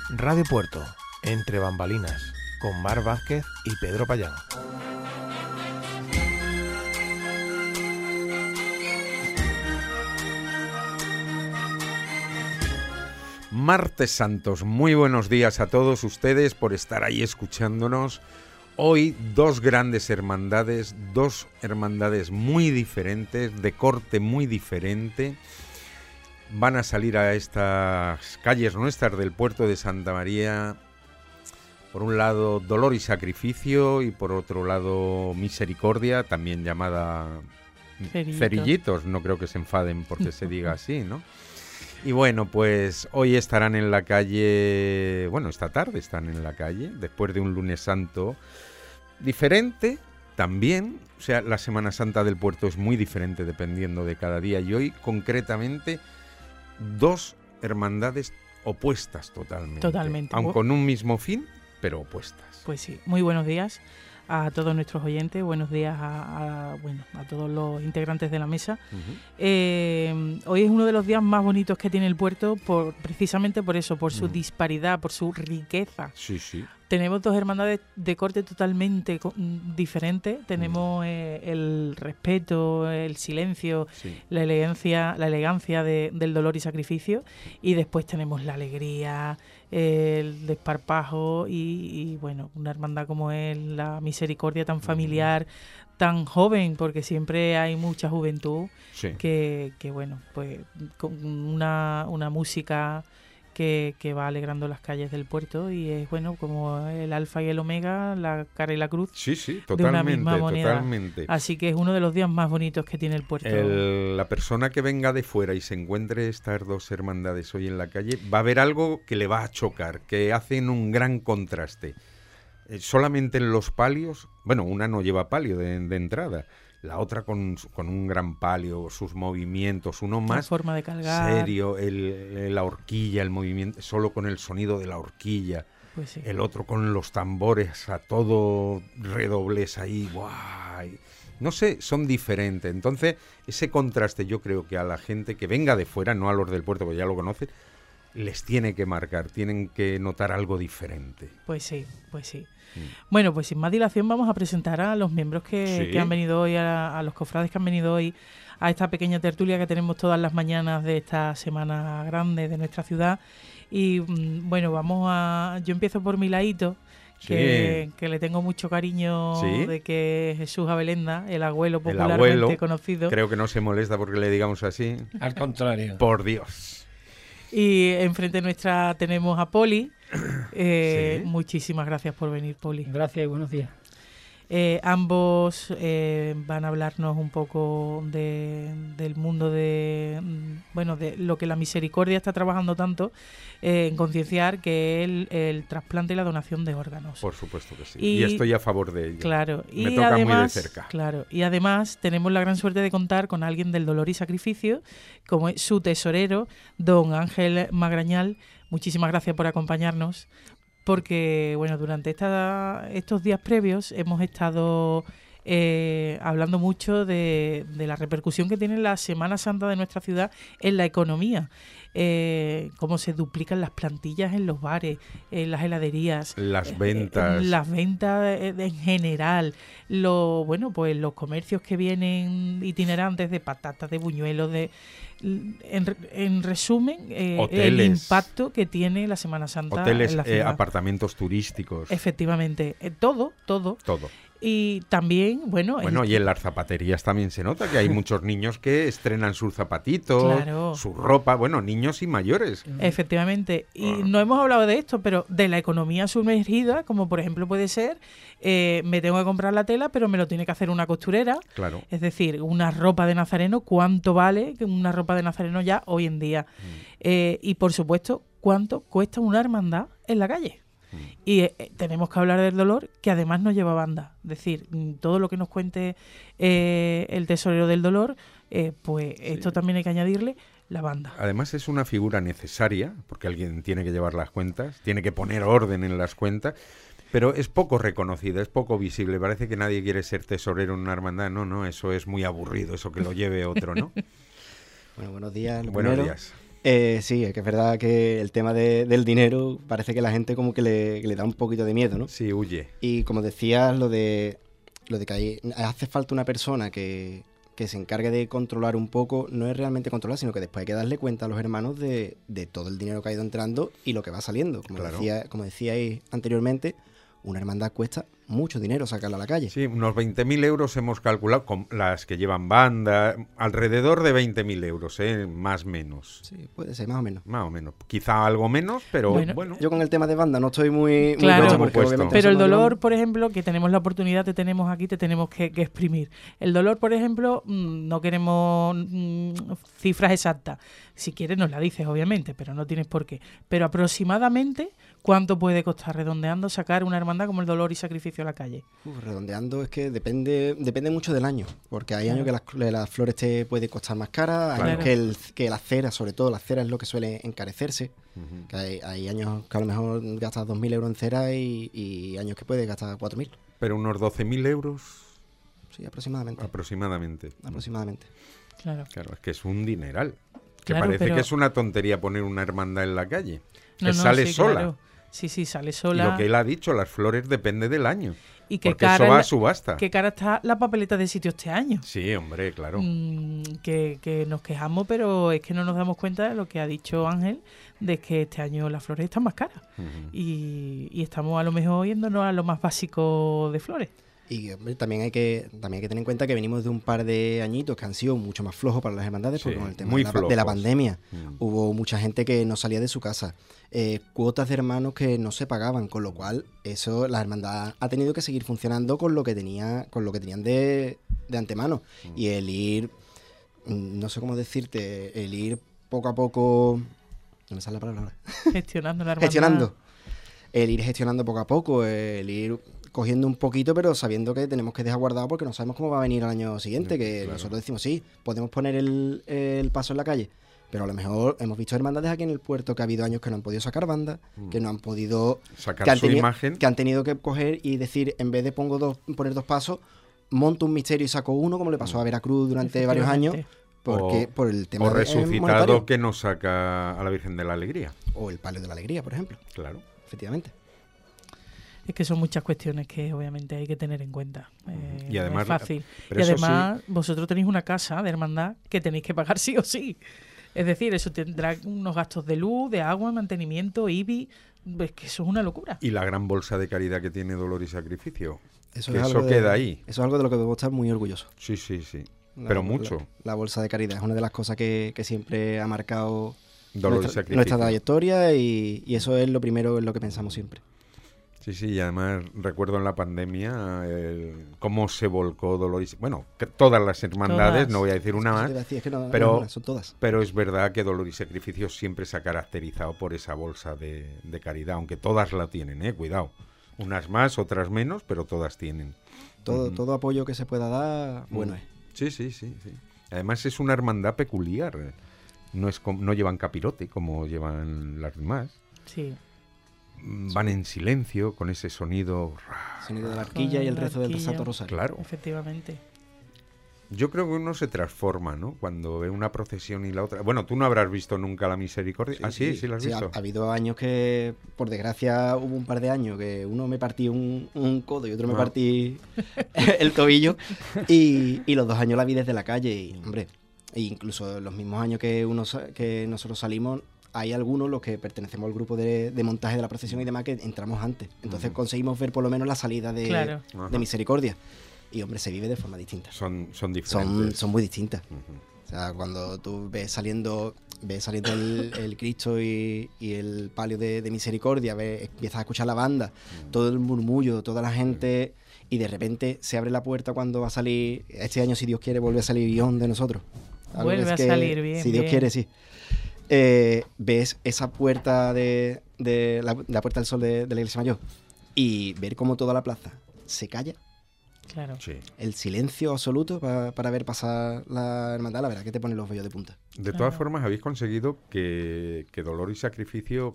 Radio Puerto, Entre Bambalinas, con Mar Vázquez y Pedro Payán. Martes Santos, muy buenos días a todos ustedes por estar ahí escuchándonos. Hoy dos grandes hermandades, dos hermandades muy diferentes, de corte muy diferente, van a salir a estas calles nuestras del puerto de Santa María. Por un lado Dolor y Sacrificio y por otro lado Misericordia, también llamada Cerillitos, no creo que se enfaden porque se diga así, ¿no? Y bueno, pues hoy estarán en la calle, bueno, esta tarde están en la calle, después de un lunes santo diferente también. O sea, la Semana Santa del puerto es muy diferente dependiendo de cada día. Y hoy, concretamente, dos hermandades opuestas totalmente. Totalmente. Aun con un mismo fin, pero opuestas. Pues sí, muy buenos días a todos nuestros oyentes, buenos días a todos los integrantes de la mesa. Hoy es uno de los días más bonitos que tiene el puerto, precisamente por eso, por su disparidad, por su riqueza. Sí, sí. Tenemos dos hermandades de corte totalmente diferentes. Tenemos el respeto, el silencio, sí, la elegancia del Dolor y Sacrificio, y después tenemos la alegría, el desparpajo y bueno, una hermandad como es la Misericordia, tan familiar, tan joven, porque siempre hay mucha juventud, sí, que bueno, pues con una música que va alegrando las calles del puerto, y es bueno como el alfa y el omega, la cara y la cruz, sí, sí, totalmente, de una misma moneda. Totalmente. Así que es uno de los días más bonitos que tiene el puerto. La persona que venga de fuera y se encuentre estas dos hermandades hoy en la calle va a ver algo que le va a chocar, que hacen un gran contraste. Solamente en los palios, bueno, una no lleva palio de entrada, la otra con un gran palio, sus movimientos, uno más la forma de cargar, serio, la horquilla, el movimiento, solo con el sonido de la horquilla, pues sí, el otro con los tambores a todo redobles ahí, guay. No sé, son diferentes. Entonces, ese contraste yo creo que a la gente que venga de fuera, no a los del puerto, porque ya lo conocen, les tiene que marcar, tienen que notar algo diferente. Pues sí, pues sí. Bueno, pues sin más dilación vamos a presentar a los miembros que han venido hoy, a los cofrades que han venido hoy a esta pequeña tertulia que tenemos todas las mañanas de esta semana grande de nuestra ciudad. Y bueno, yo empiezo por mi ladito, que le tengo mucho cariño, de que Jesús Abelenda, el abuelo popularmente conocido. Creo que no se molesta porque le digamos así. Al contrario. Por Dios. Y enfrente nuestra tenemos a Poli. Muchísimas gracias por venir, Poli. Gracias y buenos días. Ambos van a hablarnos un poco del mundo de lo que la Misericordia está trabajando tanto en concienciar, que es el trasplante y la donación de órganos. Por supuesto que sí. Y estoy a favor de ello. Claro. Me toca además, muy de cerca. Claro. Y además tenemos la gran suerte de contar con alguien del Dolor y Sacrificio, como es su tesorero, don Ángel Magrañal. Muchísimas gracias por acompañarnos, porque bueno, durante estos días previos hemos estado hablando mucho de la repercusión que tiene la Semana Santa de nuestra ciudad en la economía, cómo se duplican las plantillas en los bares, en las heladerías, las ventas, en general, pues los comercios que vienen itinerantes de patatas, de buñuelos, en resumen, el impacto que tiene la Semana Santa, hoteles, en la ciudad. Apartamentos turísticos. Efectivamente, todo. Y también, y en las zapaterías también se nota que hay muchos niños que estrenan sus zapatitos, claro, su ropa, niños y mayores. Efectivamente. Y no hemos hablado de esto, pero de la economía sumergida, como por ejemplo puede ser, me tengo que comprar la tela, pero me lo tiene que hacer una costurera. Claro. Es decir, una ropa de nazareno, ¿cuánto vale una ropa de nazareno ya hoy en día? Y por supuesto, ¿cuánto cuesta una hermandad en la calle? Y tenemos que hablar del dolor, que además no lleva banda. Es decir, todo lo que nos cuente el tesorero del dolor, esto también hay que añadirle la banda. Además es una figura necesaria, porque alguien tiene que llevar las cuentas, tiene que poner orden en las cuentas, pero es poco reconocida, es poco visible. Parece que nadie quiere ser tesorero en una hermandad. No, eso es muy aburrido, eso que lo lleve otro, ¿no? Bueno, buenos días. Buenos días. Sí, es que es verdad que el tema del dinero parece que la gente como que le da un poquito de miedo, ¿no? Sí, huye. Y como decías, lo de que hace falta una persona que se encargue de controlar un poco, no es realmente controlar, sino que después hay que darle cuenta a los hermanos de todo el dinero que ha ido entrando y lo que va saliendo. Como decíais anteriormente, una hermandad cuesta mucho dinero sacarla a la calle. Sí, unos 20.000 euros hemos calculado, con las que llevan banda, alrededor de 20.000 euros, más o menos. Sí, puede ser, más o menos. Más o menos. Quizá algo menos, pero bueno. Yo con el tema de banda no estoy muy claro, puesto porque obviamente pero el dolor, por ejemplo, que tenemos la oportunidad, te tenemos aquí, te tenemos que exprimir. El dolor, por ejemplo, no queremos cifras exactas. Si quieres nos la dices, obviamente, pero no tienes por qué. Pero aproximadamente, ¿cuánto puede costar redondeando sacar una hermandad como el Dolor y Sacrificio a la calle? Redondeando es que depende mucho del año, porque hay años que las flores te puede costar más caras, hay años que la cera, sobre todo la cera es lo que suele encarecerse, que hay años que a lo mejor gastas 2.000 euros en cera y años que puedes gastar 4.000. Pero unos 12.000 euros. Sí, aproximadamente. Aproximadamente. Claro, es que es un dineral. Que parece que es una tontería poner una hermandad en la calle. Que sí, sale sola. Claro. Sí, sale sola. Y lo que él ha dicho, las flores depende del año. Y qué porque cara eso va a subasta. Qué cara está la papeleta de sitio este año. Sí, hombre, claro. Que nos quejamos, pero es que no nos damos cuenta de lo que ha dicho Ángel, de que este año las flores están más caras. Y estamos a lo mejor yéndonos a lo más básico de flores. Y hombre, también hay que tener en cuenta que venimos de un par de añitos que han sido mucho más flojos para las hermandades, porque con el tema de la pandemia hubo mucha gente que no salía de su casa, cuotas de hermanos que no se pagaban, con lo cual eso la hermandad ha tenido que seguir funcionando con lo que tenían de antemano. Y el ir, no sé cómo decirte, el ir poco a poco, no me sale la palabra ahora. Gestionando la hermandad. El ir gestionando poco a poco, el ir cogiendo un poquito, pero sabiendo que tenemos que dejar guardado porque no sabemos cómo va a venir el año siguiente, que nosotros decimos, sí, podemos poner el paso en la calle, pero a lo mejor hemos visto hermandades aquí en el puerto que ha habido años que no han podido sacar banda, que no han podido sacar su imagen, que han tenido que coger y decir, en vez de poner dos pasos, monto un misterio y saco uno, como le pasó a Veracruz durante varios años, porque por el tema o resucitado que nos saca a la Virgen de la Alegría, o el Palio de la Alegría, por ejemplo. Claro, efectivamente. Es que son muchas cuestiones que obviamente hay que tener en cuenta. Y además, no es fácil. Y además vosotros tenéis una casa de hermandad que tenéis que pagar sí o sí. Es decir, eso tendrá unos gastos de luz, de agua, mantenimiento, IBI. Es que eso es una locura. Y la gran bolsa de caridad que tiene Dolor y Sacrificio. Eso queda ahí. Eso es algo de lo que debemos estar muy orgullosos. Sí. Pero mucho. La bolsa de caridad es una de las cosas que siempre ha marcado nuestra trayectoria y eso es lo primero en lo que pensamos siempre. Sí, y además recuerdo en la pandemia cómo se volcó Dolor y... Bueno, que todas las hermandades, no voy a decir una más, son todas. Pero es verdad que Dolor y Sacrificio siempre se ha caracterizado por esa bolsa de caridad, aunque todas la tienen, cuidado. Unas más, otras menos, pero todas tienen. Todo apoyo que se pueda dar, bueno es. Sí. Además es una hermandad peculiar. No llevan capirote como llevan las demás. Sí. Van en silencio con ese sonido. Sonido de la arquilla y el rezo del Santo Rosario. Claro. Efectivamente. Yo creo que uno se transforma, ¿no? Cuando ve una procesión y la otra. Bueno, tú no habrás visto nunca la Misericordia. Sí, la has visto. Ha habido años que, por desgracia, hubo un par de años que uno me partí un codo y otro me partí el tobillo. Y los 2 años la vi desde la calle. Y, hombre, incluso los mismos años que nosotros salimos, hay algunos, los que pertenecemos al grupo de montaje de la procesión y demás, que entramos antes. Entonces conseguimos ver por lo menos la salida de Misericordia. Y, hombre, se vive de forma distinta. Son diferentes. Son muy distintas. O sea, cuando tú ves saliendo el Cristo y el palio de Misericordia, empiezas a escuchar la banda, todo el murmullo, toda la gente, y de repente se abre la puerta cuando va a salir, este año, si Dios quiere, vuelve a salir guión de nosotros. Vuelve a salir bien. Si Dios quiere, sí. Ves esa puerta de la Puerta del Sol de la Iglesia Mayor y ver cómo toda la plaza se calla. Claro. Sí. El silencio absoluto para ver pasar la hermandad, la verdad que te pone los vellos de punta. De todas formas, habéis conseguido que Dolor y Sacrificio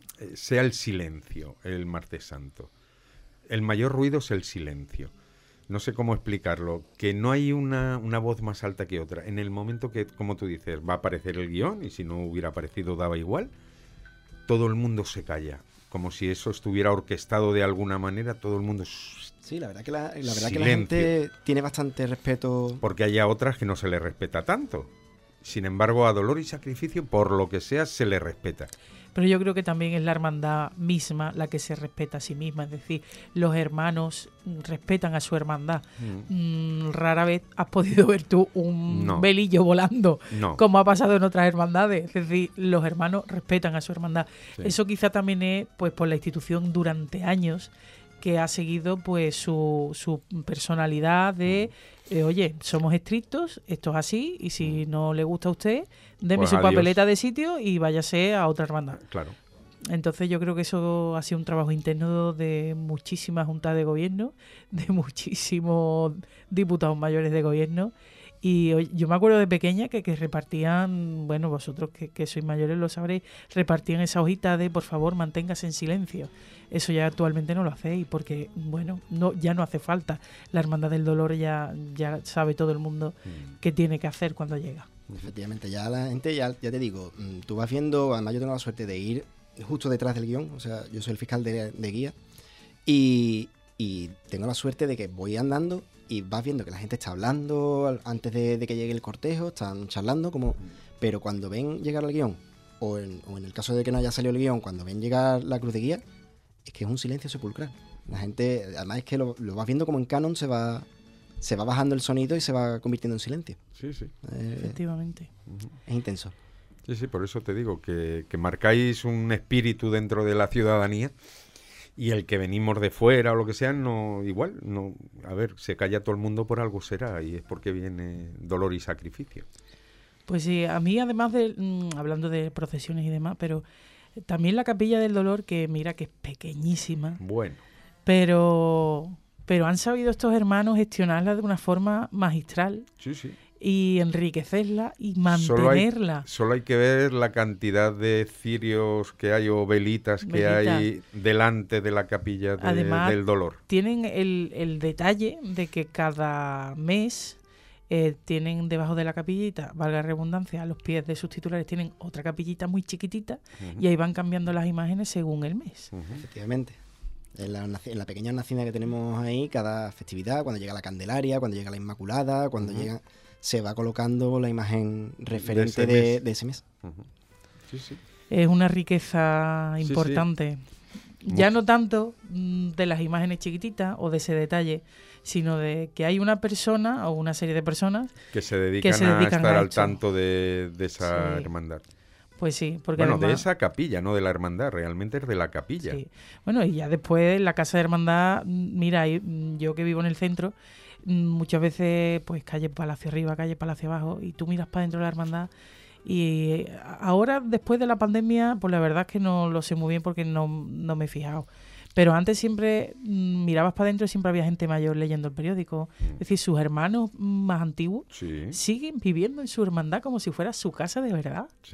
sea el silencio el Martes Santo. El mayor ruido es el silencio. no sé cómo explicarlo, que no hay una voz más alta que otra. En el momento que, como tú dices, va a aparecer el guión, y si no hubiera aparecido daba igual, todo el mundo se calla. Como si eso estuviera orquestado de alguna manera, todo el mundo... Sí, la verdad que la gente tiene bastante respeto. Porque hay a otras que no se le respeta tanto. Sin embargo, a Dolor y Sacrificio, por lo que sea, se le respeta. Pero yo creo que también es la hermandad misma la que se respeta a sí misma. Es decir, los hermanos respetan a su hermandad. Rara vez has podido ver tú un velillo volando, como ha pasado en otras hermandades. Es decir, los hermanos respetan a su hermandad. Sí. Eso quizá también es pues por la institución durante años que ha seguido pues su personalidad de oye, somos estrictos, esto es así, y si no le gusta a usted, deme pues su papeleta de sitio y váyase a otra hermandad. Claro. Entonces yo creo que eso ha sido un trabajo interno de muchísimas juntas de gobierno, de muchísimos diputados mayores de gobierno. Y yo me acuerdo de pequeña que repartían, bueno, vosotros que sois mayores lo sabréis, repartían esa hojita de por favor manténgase en silencio. Eso ya actualmente no lo hacéis porque, bueno, ya no hace falta. La Hermandad del Dolor ya sabe todo el mundo qué tiene que hacer cuando llega. Efectivamente, ya la gente, ya te digo, tú vas viendo, además yo tengo la suerte de ir justo detrás del guión, o sea, yo soy el fiscal de guía y tengo la suerte de que voy andando y vas viendo que la gente está hablando antes de que llegue el cortejo, están charlando, pero cuando ven llegar el guión, o en el caso de que no haya salido el guión, cuando ven llegar la cruz de guía, es que es un silencio sepulcral. La gente, además es que lo vas viendo como en canon, se va bajando el sonido y se va convirtiendo en silencio. Sí, sí. Efectivamente. Es intenso. Sí, sí, por eso te digo que marcáis un espíritu dentro de la ciudadanía. Y el que venimos de fuera o lo que sea, no, igual, no, a ver, se calla todo el mundo por algo será, y es porque viene Dolor y Sacrificio. Pues sí, a mí además de, hablando de procesiones y demás, pero también la Capilla del Dolor, que mira que es pequeñísima. Bueno. Pero han sabido estos hermanos gestionarla de una forma magistral. Sí, sí. Y enriquecerla y mantenerla. Solo hay que ver la cantidad de cirios que hay o velitas que hay delante de la Capilla del Dolor. Tienen el detalle de que cada mes tienen debajo de la capillita, valga la redundancia, a los pies de sus titulares tienen otra capillita muy chiquitita y ahí van cambiando las imágenes según el mes. Efectivamente. En la pequeña nacina que tenemos ahí, cada festividad, cuando llega la Candelaria, cuando llega la Inmaculada, cuando llega... se va colocando la imagen referente de ese mes. Sí, sí. Es una riqueza importante. Sí. Ya no tanto de las imágenes chiquititas o de ese detalle, sino de que hay una persona o una serie de personas que se dedican a estar al tanto de esa hermandad. Pues sí, porque bueno, además, de esa capilla, no de la hermandad, realmente es de la capilla. Sí. Bueno, y ya después la casa de hermandad, mira, yo que vivo en el centro, muchas veces pues calle Palacio arriba, calle Palacio abajo, y tú miras para dentro de la hermandad y ahora después de la pandemia pues la verdad es que no lo sé muy bien porque no me he fijado, pero antes siempre mirabas para adentro y siempre había gente mayor leyendo el periódico. Es decir, sus hermanos más antiguos siguen viviendo en su hermandad como si fuera su casa de verdad. Sí.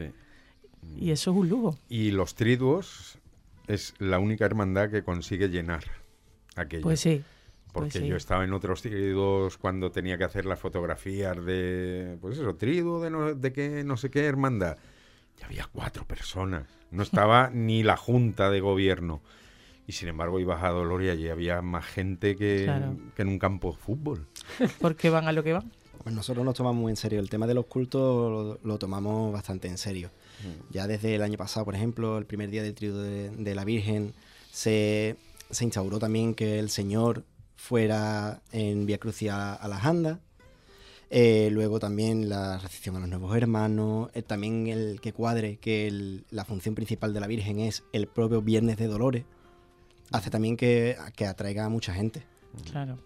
Y eso es un lujo. Y los triduos es la única hermandad que consigue llenar aquello. Pues sí. Porque yo estaba en otros triduos cuando tenía que hacer las fotografías de, pues eso, triduo de que no sé qué hermandad. Y había 4 personas. No estaba ni la junta de gobierno. Y sin embargo ibas a Dolor y allí había más gente que en un campo de fútbol. Porque van a lo que van. Pues nosotros nos tomamos muy en serio. El tema de los cultos lo tomamos bastante en serio. Ya desde el año pasado, por ejemplo, el primer día del triduo de la Virgen, se instauró también que el Señor fuera en Vía Crucis a las andas. Luego también la recepción a los nuevos hermanos, también el que cuadre que la función principal de la Virgen es el propio Viernes de Dolores, hace también que atraiga a mucha gente. Claro.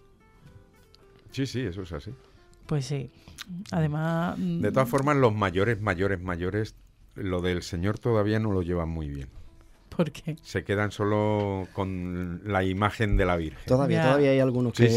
Sí, sí, eso es así. Pues sí. Además... De todas formas, los mayores, lo del Señor todavía no lo llevan muy bien. ¿Por qué? Se quedan solo con la imagen de la Virgen. Todavía hay algunos que,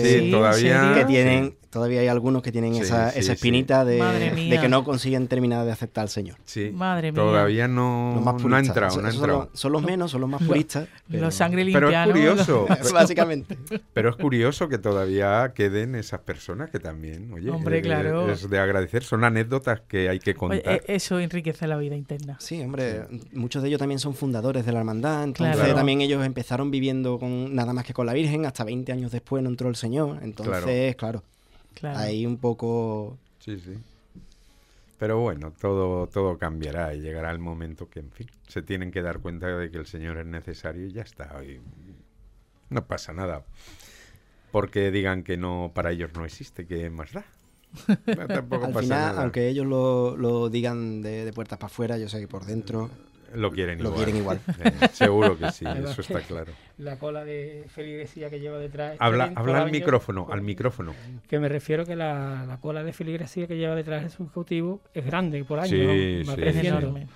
todavía hay algunos que tienen esa espinita de que no consiguen terminar de aceptar al Señor. Sí. Madre mía. Todavía no ha entrado. Son los menos, son los más puristas. Los sangre limpia, pero es curioso. Básicamente. Pero es curioso que todavía queden esas personas que también, oye, hombre, claro. Es de agradecer. Son anécdotas que hay que contar. Oye, eso enriquece la vida interna. Sí, hombre, muchos de ellos también son fundadores de la hermandad, entonces también ellos empezaron viviendo con nada más que con la Virgen, hasta 20 años después no entró el Señor, entonces, claro. Ahí un poco... Sí. Pero bueno, todo cambiará y llegará el momento que, en fin, se tienen que dar cuenta de que el Señor es necesario y ya está. Y no pasa nada. Porque digan que no, para ellos no existe, ¿qué más da? No, tampoco al pasa final, nada. aunque ellos lo digan de puertas para afuera, yo sé que por dentro... Lo quieren igual. Seguro que sí, eso está claro. La cola de feligresía que lleva detrás... Habla al micrófono. Que me refiero que la cola de feligresía que lleva detrás Jesús cautivo es grande por año, sí, ¿no? Es enorme.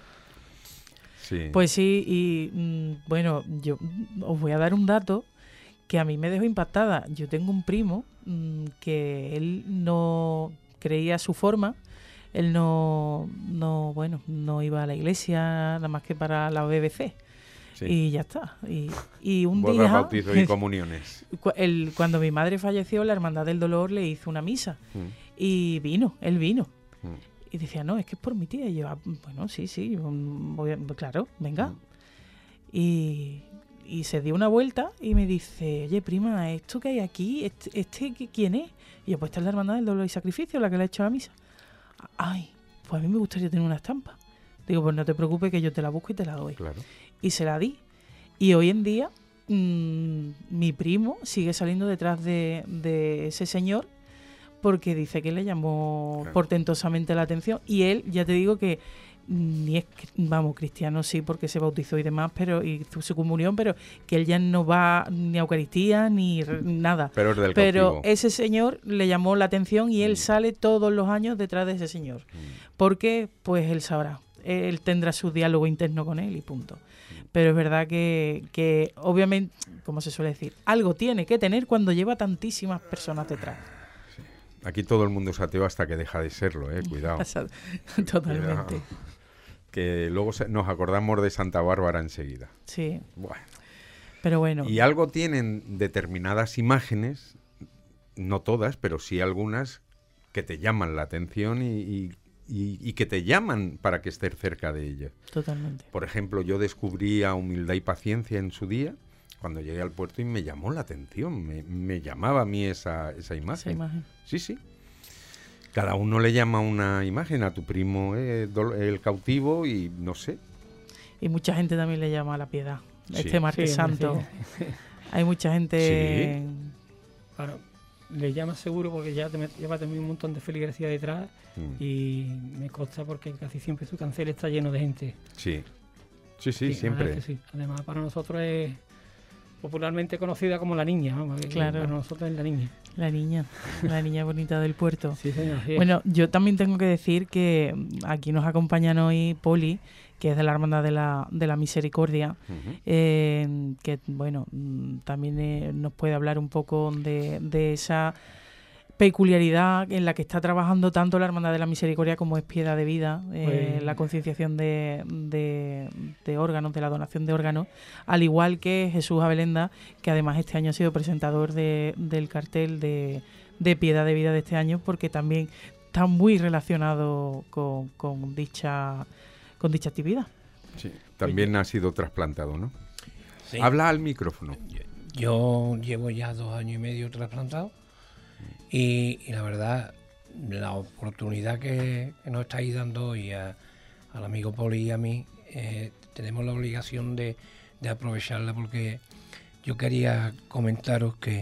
Sí. Pues sí, y bueno, yo os voy a dar un dato que a mí me dejó impactada. Yo tengo un primo que él no creía su forma. Él no iba a la iglesia nada más que para la BBC. Sí. Y ya está. Y un día... bautizos y comuniones. Cuando mi madre falleció, la Hermandad del Dolor le hizo una misa. Y él vino. Y decía, no, es que es por mi tía. Y yo, bueno, sí, claro, venga. Y se dio una vuelta y me dice, oye, prima, ¿esto que hay aquí? ¿Este quién es? Y yo, pues esta es la Hermandad del Dolor y Sacrificio, la que le ha hecho la misa. Ay, pues a mí me gustaría tener una estampa. Digo, pues no te preocupes que yo te la busco y te la doy. Claro. Y se la di. Y hoy en día mi primo sigue saliendo detrás de ese señor porque dice que le llamó portentosamente la atención. Y él, ya te digo que ni es, cristiano sí, porque se bautizó y demás, pero y hizo su comunión, pero que él ya no va ni a Eucaristía ni nada. Pero ese señor le llamó la atención y él sale todos los años detrás de ese señor. Porque, pues él sabrá. Él tendrá su diálogo interno con él y punto. Pero es verdad que obviamente, como se suele decir, algo tiene que tener cuando lleva tantísimas personas detrás. Sí. Aquí todo el mundo es ateo hasta que deja de serlo, cuidado. Totalmente. Cuidado. Que luego nos acordamos de Santa Bárbara enseguida. Sí. Bueno. Pero bueno. Y algo tienen determinadas imágenes, no todas, pero sí algunas, que te llaman la atención y que te llaman para que estés cerca de ellas. Totalmente. Por ejemplo, yo descubrí a Humildad y Paciencia en su día, cuando llegué al puerto, y me llamó la atención, me llamaba a mí esa imagen. Esa imagen. Sí. Cada uno le llama una imagen, a tu primo el cautivo y no sé. Y mucha gente también le llama a la Piedad, martes santo. Sí. Hay mucha gente... Sí. Claro, le llama seguro porque lleva también un montón de feligresía detrás y me consta porque casi siempre su cancel está lleno de gente. Sí, siempre. Sí. Además, para nosotros es popularmente conocida como la niña. Claro. Para nosotros es la niña. La niña bonita del puerto. Sí, señor. Sí. Bueno, yo también tengo que decir que aquí nos acompañan hoy Poli, que es de la Hermandad de la Misericordia, que bueno, también nos puede hablar un poco de esa peculiaridad en la que está trabajando tanto la Hermandad de la Misericordia como es Piedad de Vida, la concienciación de órganos, de la donación de órganos, al igual que Jesús Abelenda, que además este año ha sido presentador del cartel de Piedad de Vida de este año, porque también está muy relacionado con dicha actividad. Sí, también ha sido trasplantado, ¿no? Sí. Habla al micrófono. Yo llevo ya 2 años y medio trasplantado y la verdad, la oportunidad que nos estáis dando hoy al amigo Poli y a mí, tenemos la obligación de aprovecharla, porque yo quería comentaros que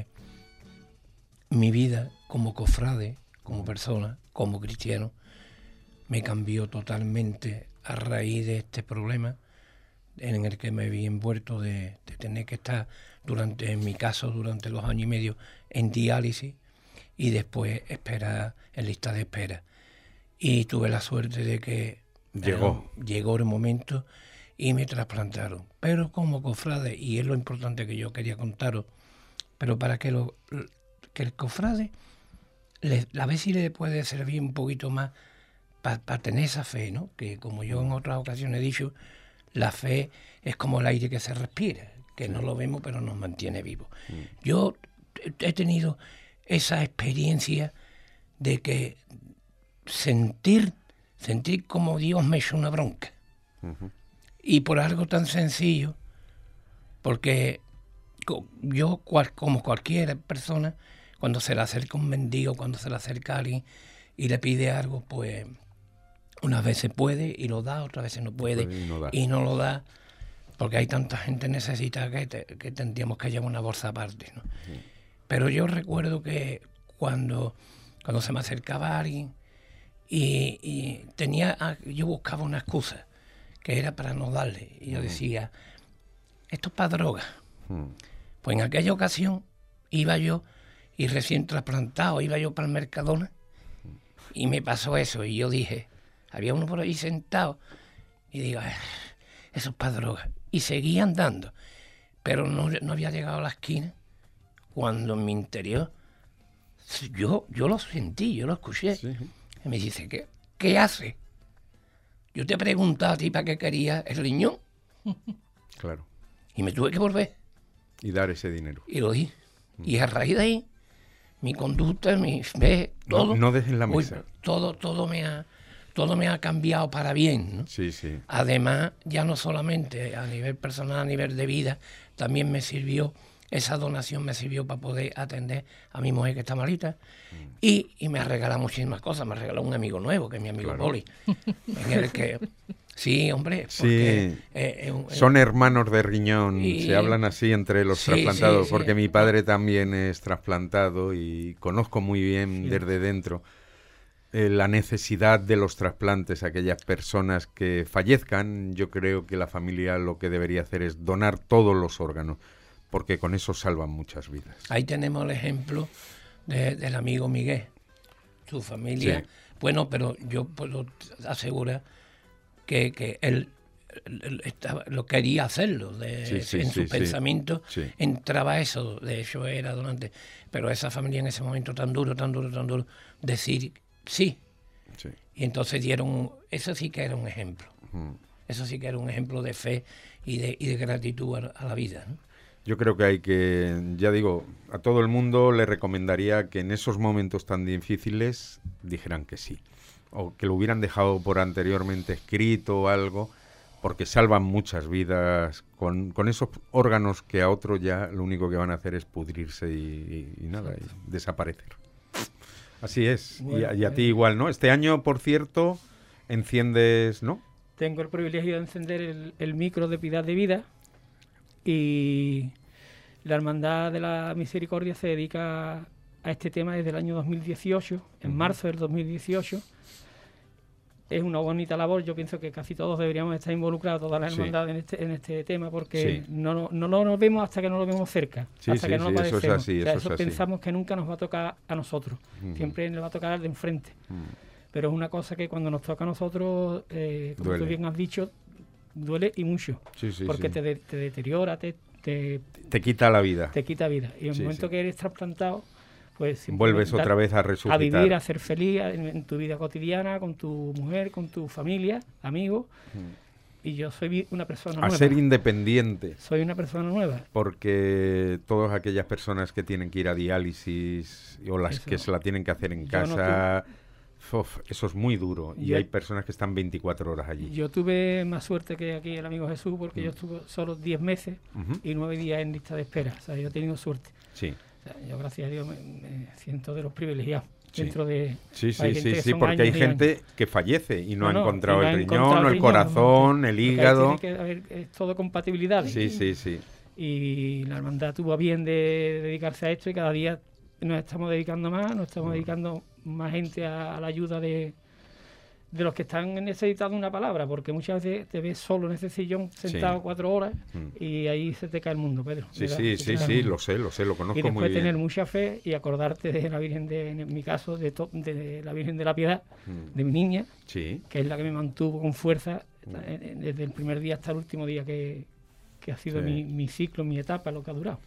mi vida como cofrade, como persona, como cristiano, me cambió totalmente a raíz de este problema en el que me vi envuelto de tener que estar en mi caso, durante 2 años y medio en diálisis y después en lista de espera. Y tuve la suerte de que llegó el momento y me trasplantaron. Pero como cofrade, y es lo importante que yo quería contaros, pero para que el cofrade, a ver si le puede servir un poquito más para tener esa fe, ¿no? Que como yo en otras ocasiones he dicho, la fe es como el aire que se respira, que no lo vemos pero nos mantiene vivos. Yo he tenido esa experiencia de que sentir como Dios me echó una bronca. Y por algo tan sencillo, porque yo, como cualquier persona, cuando se le acerca un mendigo, cuando se le acerca a alguien y le pide algo, pues unas veces puede y lo da, otras veces no puede y no lo da, porque hay tanta gente necesitada que tendríamos que llevar una bolsa aparte, ¿no? Sí. Pero yo recuerdo que cuando se me acercaba alguien y yo buscaba una excusa que era para no darle, y yo decía, esto es para droga. Pues en aquella ocasión iba yo, y recién trasplantado, iba yo para el Mercadona y me pasó eso, y yo dije, había uno por ahí sentado, y digo, eso es para droga. Y seguía andando, pero no había llegado a la esquina cuando en mi interior yo lo sentí, yo lo escuché. Sí. Y me dice, ¿qué hace? Yo te he preguntado a ti para qué querías el riñón. Claro. Y me tuve que volver. Y dar ese dinero. Y lo di. Y a raíz de ahí, mi conducta, mi fe, todo... No dejen la mesa. Todo me ha cambiado para bien, ¿no? Sí, sí. Además, ya no solamente a nivel personal, a nivel de vida, también esa donación me sirvió para poder atender a mi mujer que está malita, y me ha regalado muchísimas cosas. Me ha regalado un amigo nuevo, que es mi amigo Poli. En el que, sí, hombre, porque... Sí. Son hermanos de riñón, se hablan así entre los trasplantados, porque mi padre también es trasplantado y conozco muy bien desde dentro la necesidad de los trasplantes. Aquellas personas que fallezcan, yo creo que la familia lo que debería hacer es donar todos los órganos, porque con eso salvan muchas vidas. Ahí tenemos el ejemplo del amigo Miguel, su familia. Sí. Bueno, pero yo puedo asegurar que él lo quería hacerlo, en su pensamiento entraba eso, de hecho era donante, pero esa familia en ese momento tan duro, decir sí. Y entonces eso sí que era un ejemplo, eso sí que era un ejemplo de fe y de gratitud a la vida, ¿no? Yo creo que hay que, ya digo, a todo el mundo le recomendaría que en esos momentos tan difíciles dijeran que sí, o que lo hubieran dejado por anteriormente escrito o algo, porque salvan muchas vidas con esos órganos que a otro ya lo único que van a hacer es pudrirse y nada, y desaparecer. Así es, bueno, y a ti igual, ¿no? Este año, por cierto, enciendes, ¿no? Tengo el privilegio de encender el micro de Piedad de Vida, y la Hermandad de la Misericordia se dedica a este tema desde el año 2018, en marzo del 2018. Es una bonita labor, yo pienso que casi todos deberíamos estar involucrados, todas las hermandades en este tema, porque no nos vemos hasta que no lo vemos cerca, hasta que no lo padecemos. Eso es así, eso pensamos que nunca nos va a tocar a nosotros, siempre nos va a tocar al de enfrente. Pero es una cosa que cuando nos toca a nosotros, como tú bien has dicho, duele y mucho, porque te deteriora, te quita la vida. Te quita vida. Y en el momento que eres trasplantado, pues vuelves otra vez a resucitar. A vivir, a ser feliz en tu vida cotidiana, con tu mujer, con tu familia, amigos. Y yo soy una persona nueva. A ser independiente. Soy una persona nueva. Porque todas aquellas personas que tienen que ir a diálisis o las que se la tienen que hacer en casa... eso es muy duro, y hay personas que están 24 horas allí. Yo tuve más suerte que aquí el amigo Jesús, porque yo estuve solo 10 meses y 9 días en lista de espera. O sea, yo he tenido suerte. Sí. O sea, yo, gracias a Dios, me siento de los privilegiados. Dentro de... Sí, porque hay gente que fallece y no ha encontrado el riñón, el corazón, el hígado. Tiene que haber todo compatibilidad. Sí. Y la hermandad tuvo a bien de dedicarse a esto, y cada día nos estamos dedicando más, dedicando más gente a la ayuda de los que están necesitando una palabra, porque muchas veces te ves solo en ese sillón sentado 4 horas y ahí se te cae el mundo, Pedro. Sí, lo sé, lo conozco muy bien. Y después tener mucha fe y acordarte de la Virgen en mi caso, de la Virgen de la Piedad, de mi niña, que es la que me mantuvo con fuerza desde el primer día hasta el último día que ha sido mi ciclo, mi etapa, lo que ha durado.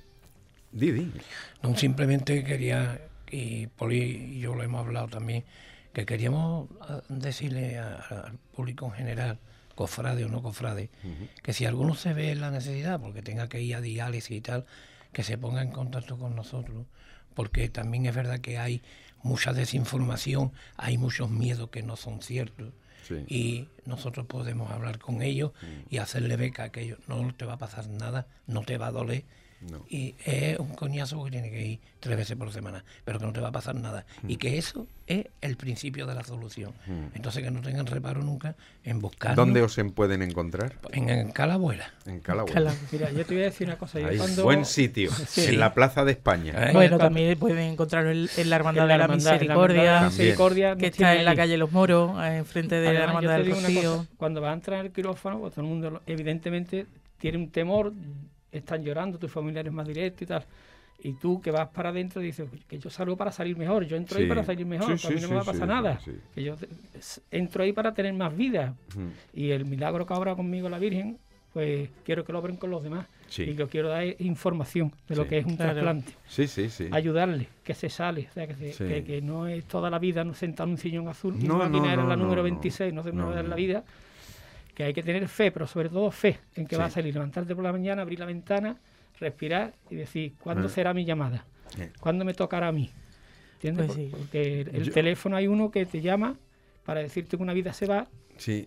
Didi. No, simplemente quería, y Poli y yo lo hemos hablado también, que queríamos decirle al público en general, cofrade o no cofrade, que si alguno se ve en la necesidad, porque tenga que ir a diálisis y tal, que se ponga en contacto con nosotros, porque también es verdad que hay mucha desinformación, hay muchos miedos que no son ciertos. Sí. Y nosotros podemos hablar con ellos y hacerle ver que aquello no te va a pasar nada, no te va a doler. No. Y es un coñazo que tiene que ir 3 veces por semana, pero que no te va a pasar nada. Y que eso es el principio de la solución. Entonces que no tengan reparo nunca en buscar. ¿Dónde os pueden encontrar? En Calabuela. En Calabuela. Mira, yo te voy a decir una cosa. Buen sitio, en la Plaza de España. Bueno, también pueden encontrarlo en la Hermandad de la Misericordia, que está en la calle Los Moros, enfrente de la Hermandad del Rocío. Cuando vas a entrar en el quirófano, pues todo el mundo evidentemente tiene un temor. Están llorando tus familiares más directos y tal, y tú que vas para adentro dices que yo salgo para salir mejor, yo entro ahí para salir mejor, a mí no me va a pasar nada, que yo entro ahí para tener más vida, y el milagro que obra conmigo la Virgen, pues quiero que lo obren con los demás, y lo quiero dar información de lo que es un trasplante, ayudarle, que se sale, o sea, que no es toda la vida sentado en un sillón azul, y era la número 26, no se me va a dar la vida, que hay que tener fe, pero sobre todo fe en que va a salir, levantarte por la mañana, abrir la ventana, respirar y decir, ¿cuándo será mi llamada? ¿Cuándo me tocará a mí? ¿Entiendes? Pues porque el teléfono hay uno que te llama para decirte que una vida se va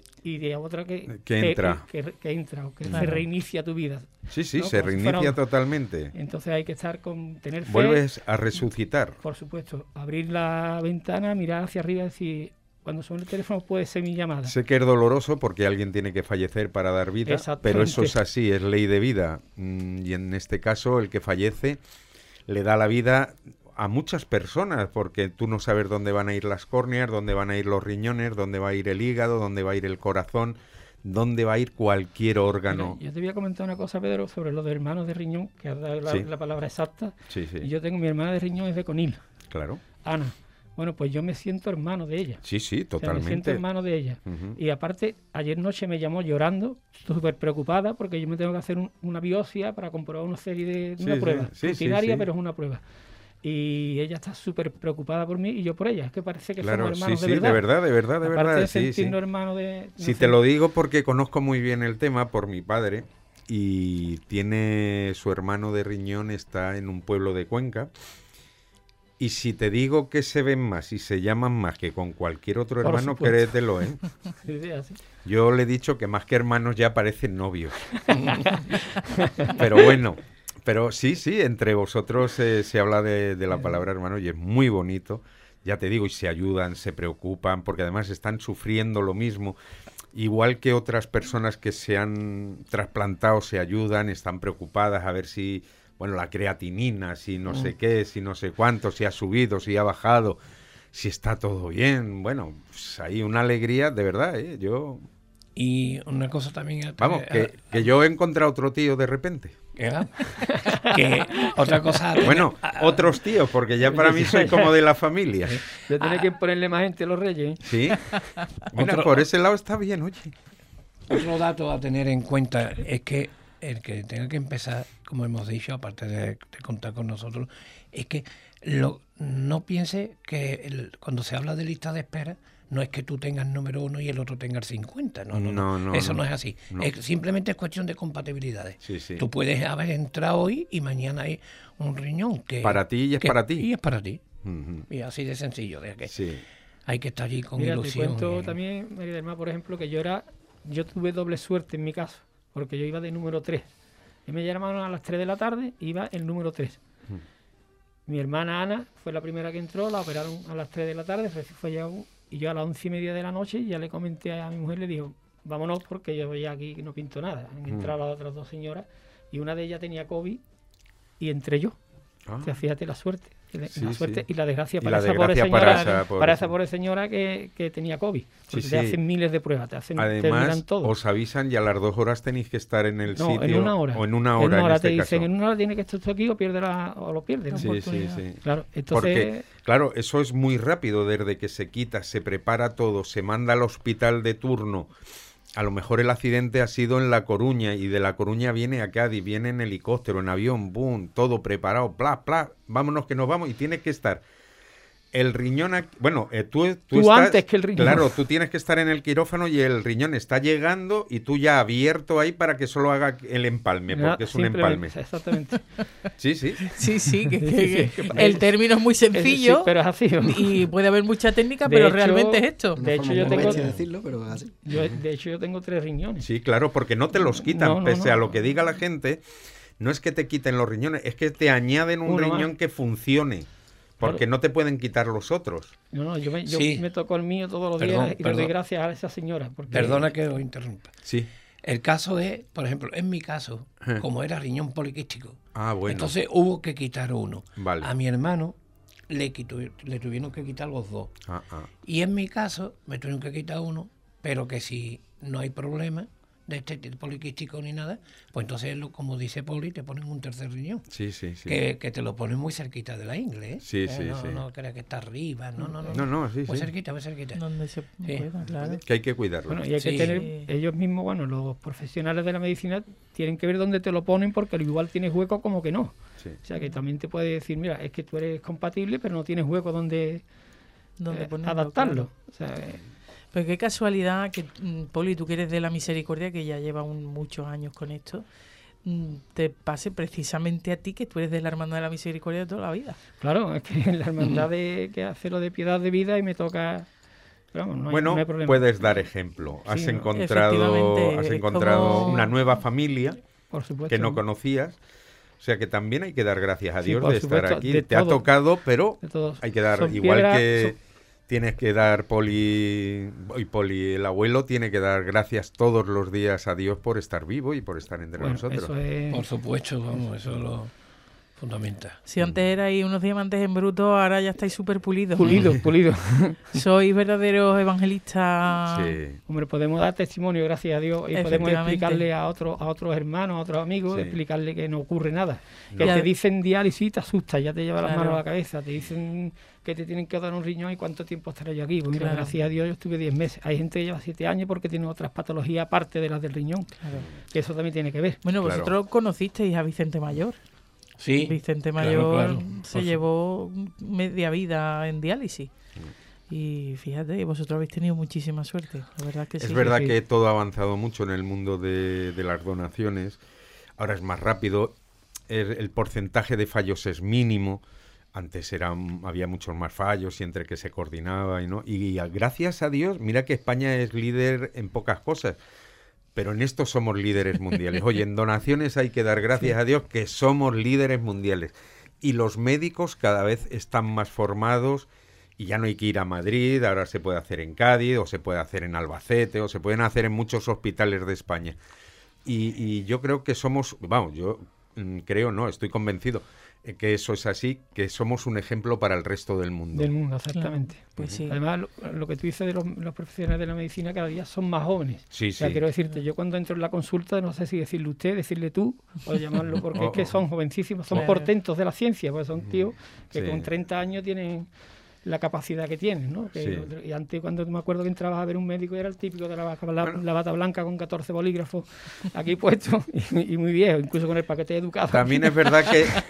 y de otra que entra o que se reinicia tu vida. Sí, ¿no? Se reinicia totalmente. Entonces hay que estar tener fe. Vuelves a resucitar. Por supuesto, abrir la ventana, mirar hacia arriba y decir... Cuando suena el teléfono puede ser mi llamada. Sé que es doloroso porque alguien tiene que fallecer para dar vida, pero eso es así, es ley de vida. Y en este caso el que fallece le da la vida a muchas personas, porque tú no sabes dónde van a ir las córneas, dónde van a ir los riñones, dónde va a ir el hígado, dónde va a ir el corazón, dónde va a ir cualquier órgano. Mira, yo te voy a comentar una cosa, Pedro, sobre los de hermanos de riñón, que has dado la palabra exacta. Y yo tengo mi hermana de riñón, es de Conil. Claro. Ana. Bueno, pues yo me siento hermano de ella. Sí, totalmente. O sea, me siento hermano de ella. Y aparte, ayer noche me llamó llorando, súper preocupada, porque yo me tengo que hacer una biopsia para comprobar una serie de una prueba rutinaria, pero es una prueba. Y ella está súper preocupada por mí y yo por ella. Es que parece que somos hermanos de verdad. de verdad. Aparte de sentirnos hermanos de... Te lo digo porque conozco muy bien el tema por mi padre, y tiene su hermano de riñón, está en un pueblo de Cuenca. Y si te digo que se ven más y se llaman más que con cualquier otro hermano, créetelo, ¿eh? Yo le he dicho que más que hermanos ya parecen novios. Pero bueno, sí, entre vosotros se habla de la palabra hermano y es muy bonito. Ya te digo, y se ayudan, se preocupan, porque además están sufriendo lo mismo. Igual que otras personas que se han trasplantado se ayudan, están preocupadas a ver si... Bueno, la creatinina, si no sé qué, si no sé cuánto, si ha subido, si ha bajado, si está todo bien. Bueno, pues hay una alegría, de verdad, ¿eh? Yo... Y una cosa también... Vamos, que yo he encontrado otro tío de repente. Que otra cosa... Bueno, otros tíos, porque ya para mí soy como de la familia. Yo tengo que ponerle más gente a los reyes. Sí. Mira, por ese lado está bien, oye. Otro dato a tener en cuenta es que el que tenga que empezar, como hemos dicho, aparte de contar con nosotros, es que no piense que cuando se habla de lista de espera, no es que tú tengas número 1 y el otro tenga el 50. No. Eso no es así. No. Simplemente es cuestión de compatibilidades. Sí. Tú puedes haber entrado hoy y mañana hay un riñón que... Para ti y es para ti. Y es para ti. Y así de sencillo. De que hay que estar allí con ilusión. Te cuento también, María del Mar, por ejemplo, que yo tuve doble suerte en mi caso, porque yo iba de número 3. Y me llamaron a las 3 de la tarde, iba el número 3. Mi hermana Ana fue la primera que entró, la operaron a las 3 de la tarde, fue ya y yo a las 11:30 de la noche ya le comenté a mi mujer, le digo, vámonos porque yo ya aquí no pinto nada. Han entrado las otras 2 señoras y una de ellas tenía COVID y entré yo. O sea, fíjate la suerte. Y la desgracia para esa pobre señora que tenía COVID. Porque te hacen miles de pruebas, te miran todo. Os avisan y a las 2 horas tenéis que estar en el sitio. En una hora. O en una hora te dicen, en una hora tiene que estar aquí o lo pierdes. Sí. Claro, entonces... Porque, claro, eso es muy rápido. Desde que se quita, se prepara todo, se manda al hospital de turno a lo mejor el accidente ha sido en La Coruña y de La Coruña viene a Cádiz, viene en helicóptero, en avión, boom, todo preparado, pla, pla, vámonos que nos vamos y tienes que estar el riñón aquí, bueno, tú estás, antes que el riñón. Claro, tú tienes que estar en el quirófano y el riñón está llegando y tú ya abierto ahí para que solo haga el empalme, porque es un empalme. Exactamente. Sí, sí. Sí, que el término es muy sencillo, sí, pero es así. Y puede haber mucha técnica, pero realmente es esto. De hecho, yo tengo decirlo, pero así. yo tengo 3 riñones. Sí, claro, porque no te los quitan, pese a lo que diga la gente, no es que te quiten los riñones, es que te añaden un riñón más que funcione. Porque claro, no te pueden quitar los otros. No, yo me toco el mío todos los días y le doy gracias a esa señora. Porque... Perdona que os interrumpa. Sí. El caso es, por ejemplo, en mi caso, como era riñón poliquístico, bueno, entonces hubo que quitar uno. Vale. A mi hermano le tuvieron que quitar los 2. Y en mi caso me tuvieron que quitar uno, pero que si no hay problema de este poliquístico ni nada, pues entonces, como dice Poli, te ponen un tercer riñón. Sí. Que te lo ponen muy cerquita de la ingle, ¿eh? Sí. No creas que está arriba, no. Sí, muy cerquita. Donde se pueda, claro. Que hay que cuidarlo. Bueno, y hay que tener, ellos mismos, bueno, los profesionales de la medicina tienen que ver dónde te lo ponen, porque al igual tienes hueco como que no. Sí. O sea, que también te puede decir, mira, es que tú eres compatible, pero no tienes hueco donde adaptarlo. Claro. O sea, pues qué casualidad que, Poli, tú que eres de la Misericordia, que ya lleva muchos años con esto, te pase precisamente a ti, que tú eres de la Hermandad de la Misericordia de toda la vida. Claro, es que la Hermandad que hace lo de Piedad de Vida y me toca... Vamos, no hay problema. Puedes dar ejemplo. Has Sí, encontrado como... una nueva familia Por supuesto, que no conocías. O sea que también hay que dar gracias a Dios por de supuesto, estar aquí. de Te todo, ha tocado, pero hay que dar, igual piedra, que... Tienes que dar, Poli, el abuelo tiene que dar gracias todos los días a Dios por estar vivo y por estar entre nosotros. Eso es... Por supuesto, vamos, eso es lo fundamental. Si antes erais unos diamantes en bruto, ahora ya estáis súper pulidos. Pulido. Sois verdaderos evangelistas. Sí. Hombre, podemos dar testimonio, gracias a Dios, y podemos explicarle a otros hermanos, a otros amigos, explicarle que no ocurre nada. Que te dicen diálisis, te asusta, ya te lleva las manos a la cabeza, te dicen que te tienen que dar un riñón y cuánto tiempo estaré yo aquí. Pues mira, gracias a Dios yo estuve 10 meses. Hay gente que lleva 7 años porque tiene otras patologías aparte de las del riñón. Claro. Que eso también tiene que ver. Bueno, vosotros conocisteis a Vicente Mayor. Sí. Vicente Mayor se llevó media vida en diálisis. Y fíjate, vosotros habéis tenido muchísima suerte. La verdad que es verdad que todo ha avanzado mucho en el mundo de las donaciones. Ahora es más rápido. El porcentaje de fallos es mínimo. Antes había muchos más fallos y entre que se coordinaba y gracias a Dios, mira que España es líder en pocas cosas, pero en esto somos líderes mundiales. Oye, en donaciones hay que dar gracias a Dios que somos líderes mundiales. Y los médicos cada vez están más formados y ya no hay que ir a Madrid, ahora se puede hacer en Cádiz, o se puede hacer en Albacete, o se pueden hacer en muchos hospitales de España. Y yo creo que somos, estoy convencido que eso es así, que somos un ejemplo para el resto del mundo. Del mundo, exactamente. Claro, pues sí. Además, lo que tú dices de los profesionales de la medicina cada día son más jóvenes. Sí, o sea, quiero decirte, yo cuando entro en la consulta no sé si decirle usted, decirle tú, o llamarlo, porque es que son jovencísimos, son portentos de la ciencia, porque son tíos que con 30 años tienen la capacidad que tienen, ¿no? Y antes, cuando me acuerdo que entrabas a ver un médico, era el típico de la bata blanca con 14 bolígrafos aquí puestos y muy viejo, incluso con el paquete educado. También es verdad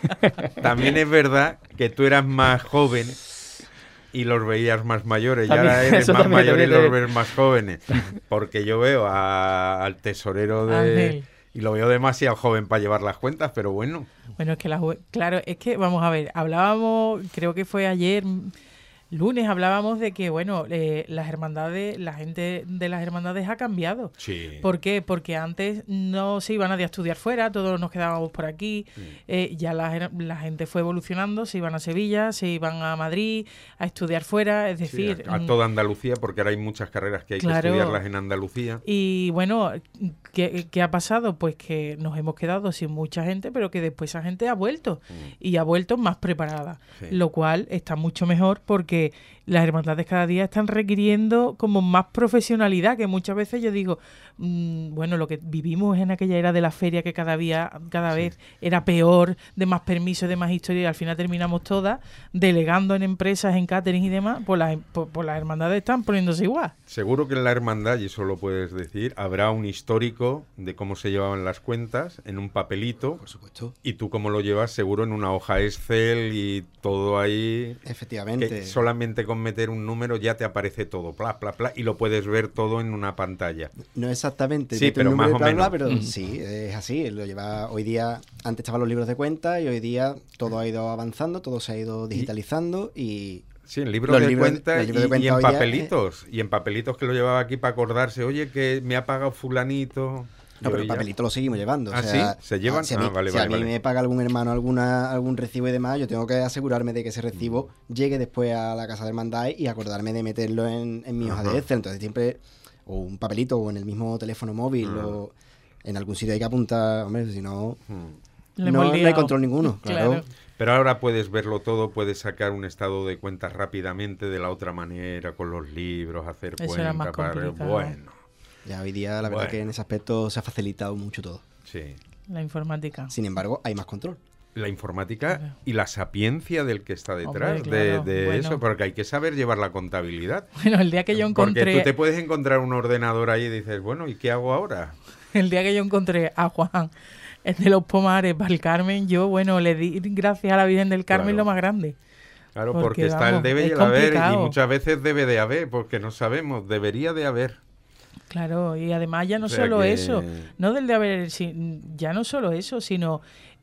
que tú eras más joven y los veías más mayores, y ahora eres más mayor y los ves más jóvenes, porque yo veo al tesorero y lo veo demasiado joven para llevar las cuentas, pero bueno. Bueno, es que vamos a ver, hablábamos, creo que fue ayer, lunes, hablábamos de que, las hermandades, la gente de las hermandades ha cambiado. Sí. ¿Por qué? Porque antes no se iba nadie a estudiar fuera, todos nos quedábamos por aquí. Ya la gente fue evolucionando, se iban a Sevilla, se iban a Madrid a estudiar fuera, es decir... a toda Andalucía, porque ahora hay muchas carreras que hay que estudiarlas en Andalucía. Y bueno, ¿qué ha pasado? Pues que nos hemos quedado sin mucha gente, pero que después esa gente ha vuelto, y ha vuelto más preparada, lo cual está mucho mejor porque porque las hermandades cada día están requiriendo como más profesionalidad, que muchas veces yo digo, bueno, lo que vivimos en aquella era de la feria, que cada vez era peor, de más permisos, de más historia, y al final terminamos todas delegando en empresas, en catering y demás, pues las hermandades están poniéndose igual. Seguro que en la hermandad, y eso lo puedes decir, habrá un histórico de cómo se llevaban las cuentas en un papelito. Por supuesto. Y tú cómo lo llevas, seguro en una hoja Excel y todo ahí. Efectivamente. Que solamente con meter un número ya te aparece todo, bla, bla, bla, y lo puedes ver todo en una pantalla. No exactamente. Sí, pero más o menos. Pero sí, es así. Lo lleva hoy día. Antes estaban los libros de cuentas y hoy día todo ha ido avanzando, todo se ha ido digitalizando y... Sí, en libros de cuentas y en papelitos. Y en papelitos que lo llevaba aquí para acordarse, oye, que me ha pagado fulanito... No, pero el papelito lo seguimos llevando. ¿Ah, o sea, sí? ¿Se llevan? Si a mí me paga algún hermano algún recibo y demás, yo tengo que asegurarme de que ese recibo llegue después a la casa de hermandad y acordarme de meterlo en mi hoja de Excel. Entonces siempre, o un papelito, o en el mismo teléfono móvil, o en algún sitio hay que apuntar, hombre, si no, no hay control ninguno. Claro. Pero ahora puedes verlo todo, puedes sacar un estado de cuentas rápidamente de la otra manera, con los libros, hacer cuentas. Bueno. Ya hoy día la verdad que en ese aspecto se ha facilitado mucho todo. Sí. La informática. Sin embargo, hay más control. La informática y la sapiencia del que está detrás de eso, porque hay que saber llevar la contabilidad. Bueno, el día que yo encontré... Porque tú te puedes encontrar un ordenador ahí y dices, bueno, ¿y qué hago ahora? El día que yo encontré a Juan, el de los Pomares, para el Carmen, yo, bueno, le di gracias a la Virgen del Carmen lo más grande. Claro, porque está el debe y el haber, y muchas veces debe de haber, porque no sabemos, debería de haber. Claro, y además ya no solo eso, no del de haber, ya no solo eso, sino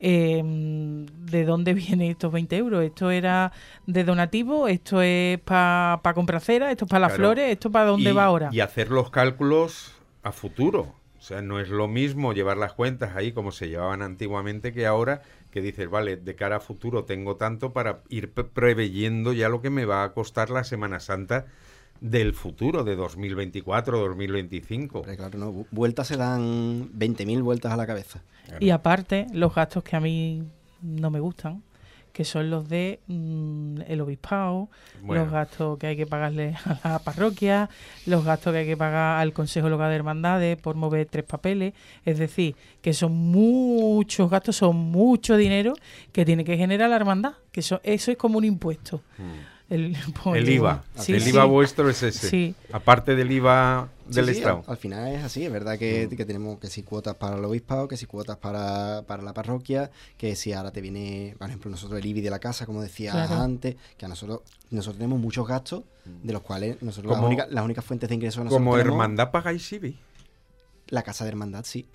de dónde vienen estos 20 euros. Esto era de donativo, esto es para comprar cera, esto es para las flores, esto para dónde va ahora. Y hacer los cálculos a futuro. O sea, no es lo mismo llevar las cuentas ahí como se llevaban antiguamente que ahora, que dices, vale, de cara a futuro tengo tanto para ir preveyendo ya lo que me va a costar la Semana Santa del futuro, de 2024, 2025. Pero claro, no, vueltas se dan 20.000 vueltas a la cabeza. Claro. Y aparte, los gastos que a mí no me gustan, que son los de el obispado, los gastos que hay que pagarle a la parroquia, los gastos que hay que pagar al Consejo Local de Hermandades por mover 3 papeles. Es decir, que son muchos gastos, son mucho dinero que tiene que generar la hermandad, que eso es como un impuesto. El IVA. El IVA vuestro es ese. Sí. Aparte del IVA del Estado. Al final es así. Es verdad que tenemos que si cuotas para el obispado, que si cuotas para la parroquia, que si ahora te viene, por ejemplo, nosotros el IBI de la casa, como decía antes, que a nosotros tenemos muchos gastos, de los cuales nosotros las únicas fuentes de ingresos nosotros ¿Como tenemos, hermandad pagáis IBI? La casa de hermandad sí.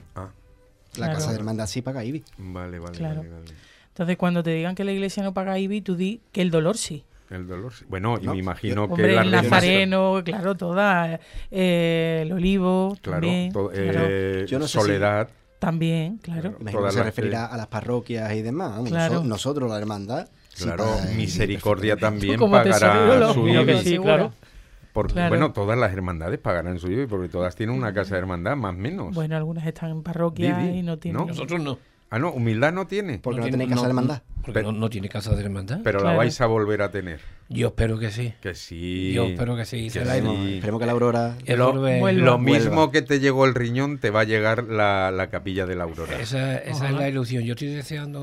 La casa de hermandad sí paga IBI. Vale. Entonces, cuando te digan que la iglesia no paga IBI, tú di que el dolor sí. El dolor, sí. Bueno, y me imagino que... Hombre, el nazareno, claro, toda, el olivo, claro, también. Yo no sé Soledad. También, claro. Imagino que se referirá a las parroquias y demás. Claro. Nosotros, la hermandad... Claro, sí Misericordia también pagará su IBI. Sí, claro. Porque, bueno, todas las hermandades pagarán su IBI, porque todas tienen una casa de hermandad, más o menos. Bueno, algunas están en parroquia y no tienen... ¿No? Nosotros no. Ah, no, humildad no tiene. Porque no tenéis casa de hermandad. Porque no tiene casa de hermandad. Pero la vais a volver a tener. Yo espero que sí. Que sí. Yo espero que sí. Esperemos que la Aurora... Lo mismo que te llegó el riñón, te va a llegar la capilla de la Aurora. Esa es la ilusión. Yo estoy deseando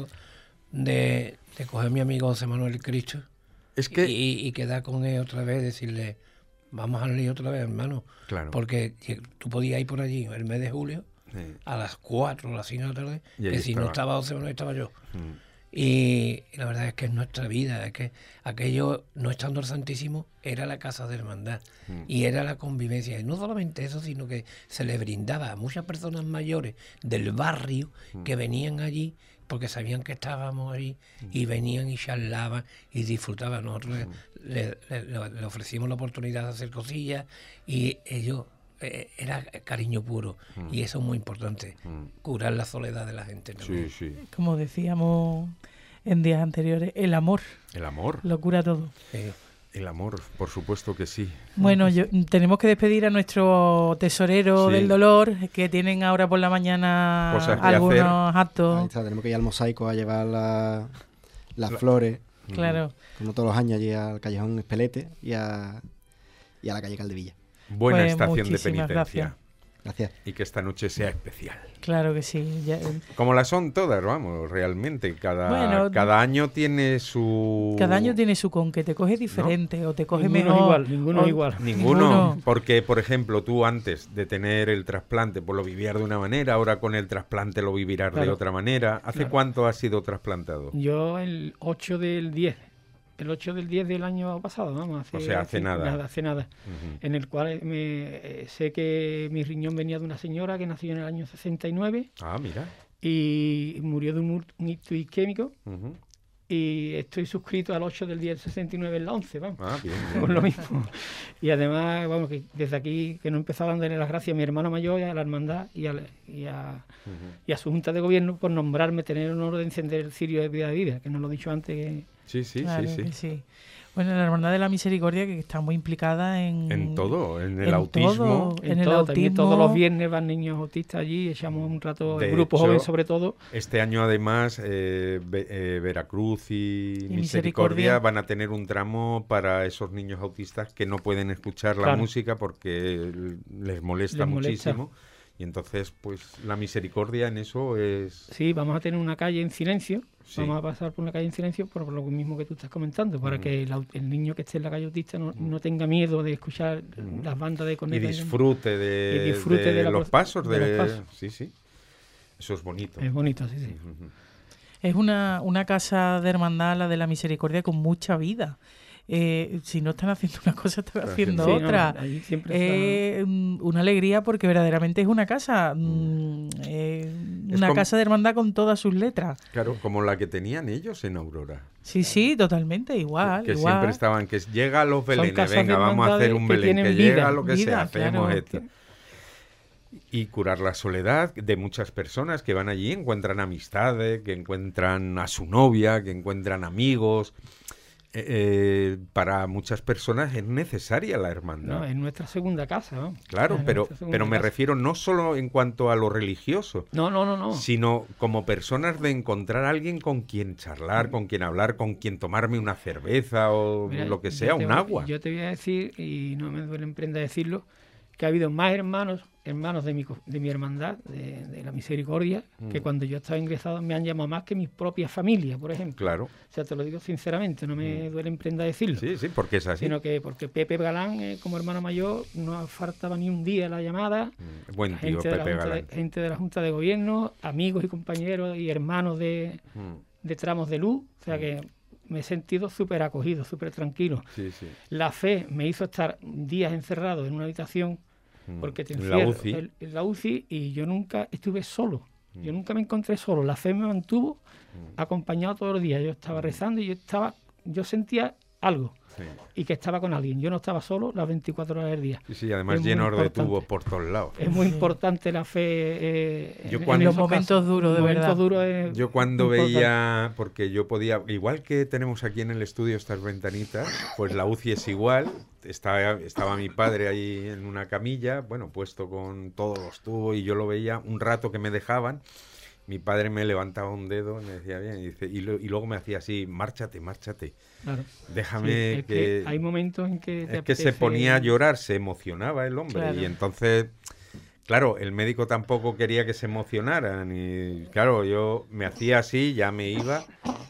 de coger a mi amigo José Manuel Cristo y quedar con él otra vez, decirle, vamos a leer otra vez, hermano. Claro. Porque tú podías ir por allí el mes de julio, a las 4 o las 5 de la tarde, que si no estaba José Manuel, estaba yo. Y la verdad es que es nuestra vida, es que aquello, no estando el Santísimo, era la casa de hermandad y era la convivencia. Y no solamente eso, sino que se le brindaba a muchas personas mayores del barrio que venían allí porque sabían que estábamos allí y venían y charlaban y disfrutaban. Nosotros le ofrecimos la oportunidad de hacer cosillas y ellos... era cariño puro y eso es muy importante, curar la soledad de la gente también. Sí. Como decíamos en días anteriores, el amor lo cura todo. El amor, por supuesto que sí. Bueno, tenemos que despedir a nuestro tesorero del dolor, que tienen ahora por la mañana algunos actos. Ahí está, tenemos que ir al mosaico a llevar las flores. Claro. Como todos los años allí al Callejón Espelete y a la calle Caldevilla. Buena Pues estación de muchísimas penitencia. Gracias. Y que esta noche sea especial. Claro que sí. Como la son todas, vamos, realmente. Bueno, cada año tiene su... Cada año tiene su con, que te coge diferente, ¿no? O te coge ninguno mejor. Ninguno es igual. Ninguno, porque, por ejemplo, tú antes de tener el trasplante, pues lo vivías de una manera, ahora con el trasplante lo vivirás de otra manera. ¿Hace cuánto has sido trasplantado? Yo el 8 del 10. El 8 del 10 del año pasado, vamos. Hace nada. Hace nada. Uh-huh. En el cual sé que mi riñón venía de una señora que nació en el año 69. Ah, mira. Y murió de un ictus isquémico. Uh-huh. Y estoy suscrito al 8 del 10 del 69 en la 11, vamos. Ah, bien. Por lo mismo. Y además, vamos, que desde aquí, que no he empezado dándole las gracias a mi hermano mayor, y a la hermandad y a su junta de gobierno por nombrarme, tener el honor de encender el cirio de vida, que no lo he dicho antes. Sí. Bueno, la Hermandad de la Misericordia, que está muy implicada en todo, en el autismo. En el autismo. También todos los viernes van niños autistas allí, echamos un rato, el grupo joven sobre todo. Este año además Veracruz y Misericordia van a tener un tramo para esos niños autistas que no pueden escuchar la música porque les molesta muchísimo. Y entonces, pues, la misericordia en eso es... Sí, vamos a tener una calle en silencio. Sí. Vamos a pasar por una calle en silencio por lo mismo que tú estás comentando, para que el niño que esté en la calle autista no tenga miedo de escuchar las bandas de corneta. Y disfrute de los pasos. Sí. Eso es bonito. Es bonito, sí. Es una casa de hermandad, la de la Misericordia, con mucha vida. Si no están haciendo una cosa, están haciendo otra. Una alegría porque verdaderamente es una casa, casa de hermandad con todas sus letras. Claro, como la que tenían ellos en Aurora. Sí, totalmente, igual. Que siempre estaban, que llega a los Belenes, venga, vamos a hacer un Belén, que llega a lo que sea, hacemos esto. Y curar la soledad de muchas personas que van allí, encuentran amistades, que encuentran a su novia, que encuentran amigos. Para muchas personas es necesaria la hermandad. No, es nuestra segunda casa, ¿no? Claro, pero me refiero no solo en cuanto a lo religioso. No. Sino como personas de encontrar a alguien con quien charlar, con quien hablar, con quien tomarme una cerveza o lo que sea, un agua. Yo te voy a decir, y no me duele en prenda decirlo, que ha habido más hermanos de mi hermandad, de la Misericordia, que cuando yo estaba ingresado me han llamado más que mi propia familia, por ejemplo. Claro. O sea, te lo digo sinceramente, no me duele en prenda decirlo. Sí, porque es así. Sino que porque Pepe Galán, como hermano mayor, no faltaba ni un día la llamada. Buen tío, Pepe Galán. Gente de la Junta de Gobierno, amigos y compañeros y hermanos de tramos de luz. O sea que me he sentido súper acogido, súper tranquilo. Sí. La fe me hizo estar días encerrado en una habitación porque te encierro en la UCI y yo nunca estuve solo. Yo nunca me encontré solo. La fe me mantuvo acompañado todos los días. Yo estaba rezando y yo sentía algo. Sí. Y que estaba con alguien. Yo no estaba solo las 24 horas del día. Sí, además llenos de tubos por todos lados. Es muy importante la fe en los momentos duros, de verdad. Yo cuando veía, porque yo podía, igual que tenemos aquí en el estudio estas ventanitas, pues la UCI es igual. Estaba mi padre ahí en una camilla, bueno, puesto con todos los tubos, y yo lo veía un rato que me dejaban. Mi padre me levantaba un dedo y me decía bien, y luego me hacía así, márchate. Claro. Déjame sí, que hay momentos en que es que se ponía a llorar, se emocionaba el hombre, claro. Y entonces, claro, el médico tampoco quería que se emocionaran, y claro, yo me hacía así, ya me iba.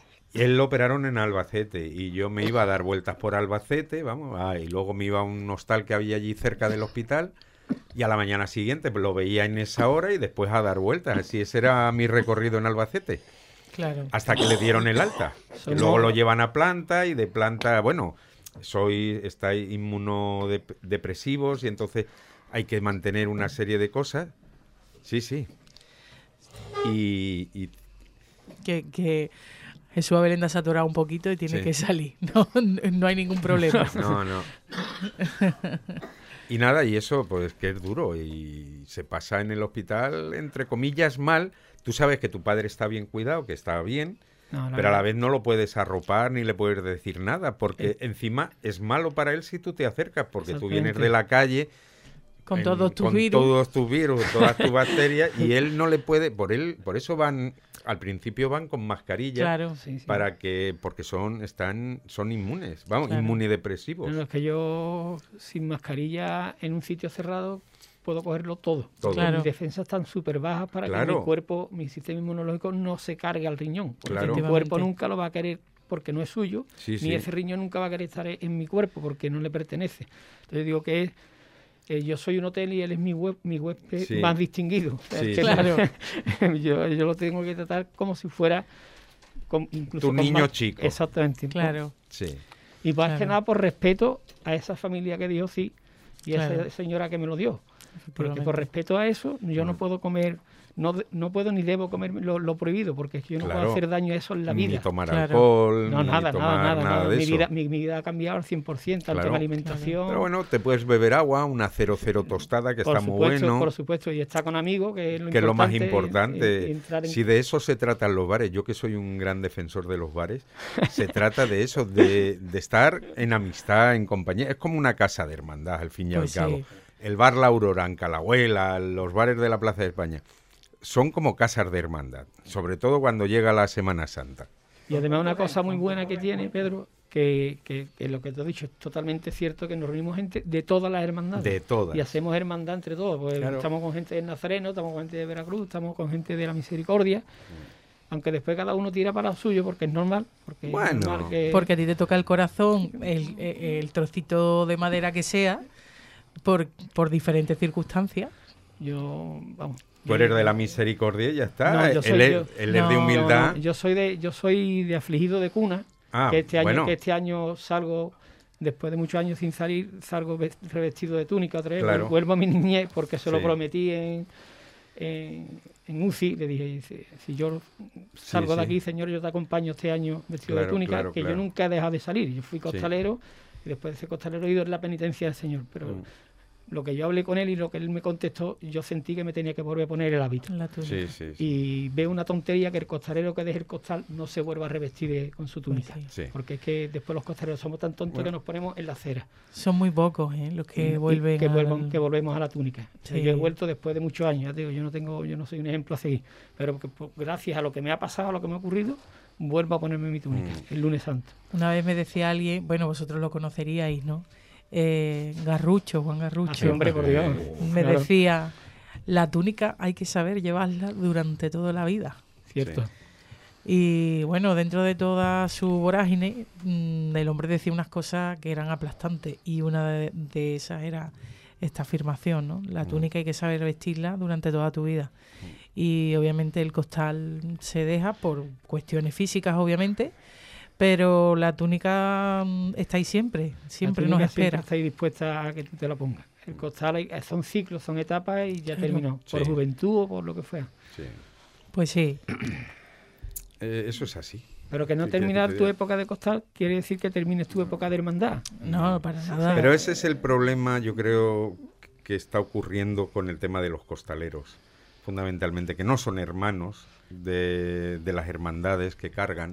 Él lo operaron en Albacete y yo me iba a dar vueltas por Albacete, y luego me iba a un hostal que había allí cerca del hospital. Y a la mañana siguiente pues, lo veía en esa hora y después a dar vueltas. Así ese era mi recorrido en Albacete. Claro. Hasta que le dieron el alta. Luego lo llevan a planta y de planta, bueno, está inmunodepresivos y entonces hay que mantener una serie de cosas. Sí. Y que Jesús Abelenda se ha atorado un poquito y tiene que salir. No hay ningún problema. No. Y nada, y eso pues que es duro y se pasa en el hospital, entre comillas, mal. Tú sabes que tu padre está bien cuidado, que está bien, pero a la vez no lo puedes arropar ni le puedes decir nada, porque encima es malo para él si tú te acercas, porque tú vienes de la calle con todos tus virus. Con todos tus virus, todas tus bacterias, y él no le puede, por eso al principio van con mascarilla, claro, porque son inmunes, vamos, claro, inmunidepresivos. No, es que yo sin mascarilla en un sitio cerrado puedo cogerlo todo. Claro. Mis defensas están súper bajas para que mi cuerpo, mi sistema inmunológico no se cargue al riñón, porque mi cuerpo nunca lo va a querer porque no es suyo, ni ese riñón nunca va a querer estar en mi cuerpo porque no le pertenece. Entonces digo que yo soy un hotel y él es mi huésped más distinguido. O sea, claro. yo lo tengo que tratar como si fuera incluso tu niño chico. Exactamente. Claro. Sí. Y más que nada por respeto a esa familia que dio sí y a esa señora que me lo dio. Porque por respeto a eso yo no puedo comer, no puedo ni debo comer lo prohibido, porque es que yo no puedo hacer daño a eso en la vida. Ni tomar alcohol, no, nada de mi eso. Mi vida ha cambiado al 100%, tanto en alimentación. Pero bueno, te puedes beber agua, una 00 tostada, que está muy bueno. Por supuesto, y está con amigos, que es lo más importante. Si de eso se tratan los bares, yo que soy un gran defensor de los bares, se trata de eso, de estar en amistad, en compañía. Es como una casa de hermandad, al fin y al cabo. El bar La Aurora, en Calahuela, los bares de la Plaza de España, son como casas de hermandad, sobre todo cuando llega la Semana Santa. Y además una cosa muy buena que tiene, Pedro, que lo que te he dicho es totalmente cierto, que nos reunimos gente de todas las hermandades. De todas. Y hacemos hermandad entre todos. Pues estamos con gente del Nazareno, estamos con gente de Veracruz, estamos con gente de la Misericordia. Aunque después cada uno tira para lo suyo, porque es normal. Porque a ti te toca el corazón, el trocito de madera que sea, por diferentes circunstancias. Tú eres de la Misericordia y ya está. No, él es de humildad. No. Yo soy de afligido de cuna. Que este año salgo, después de muchos años sin salir, salgo revestido de túnica otra vez. Vuelvo a mi niñez porque se lo prometí en UCI. Le dije, si yo salgo de aquí, señor, yo te acompaño este año vestido de túnica, yo nunca he dejado de salir. Yo fui costalero y después de ser costalero he ido en la penitencia del Señor, pero lo que yo hablé con él y lo que él me contestó, yo sentí que me tenía que volver a poner el hábito. Y veo una tontería que el costalero que deje el costal no se vuelva a revestir con su túnica. Porque es que después los costaleros somos tan tontos que nos ponemos en la acera. Son muy pocos los que vuelven que volvemos a la túnica. Yo he vuelto después de muchos años, ya te digo, yo no soy un ejemplo a seguir, pero gracias a lo que me ha pasado, a lo que me ha ocurrido, vuelvo a ponerme mi túnica el lunes santo. Una vez me decía alguien, bueno, vosotros lo conoceríais, ¿no? Juan Garrucho, hombre, por Dios. Me decía, la túnica hay que saber llevarla durante toda la vida. Cierto. Y bueno, dentro de toda su vorágine, el hombre decía unas cosas que eran aplastantes, y una de esas era esta afirmación, ¿no? La túnica hay que saber vestirla durante toda tu vida. Y obviamente el costal se deja por cuestiones físicas, obviamente, pero la túnica está ahí siempre nos espera. Siempre está ahí dispuesta a que tú te la pongas. El costal son ciclos, son etapas y ya terminó. Por juventud o por lo que fuera. Pues sí. Eso es así. Pero que no terminar tu época de costal quiere decir que termines tu época de hermandad. No, para nada. Pero ese es el problema, yo creo, que está ocurriendo con el tema de los costaleros. Fundamentalmente, que no son hermanos de las hermandades que cargan.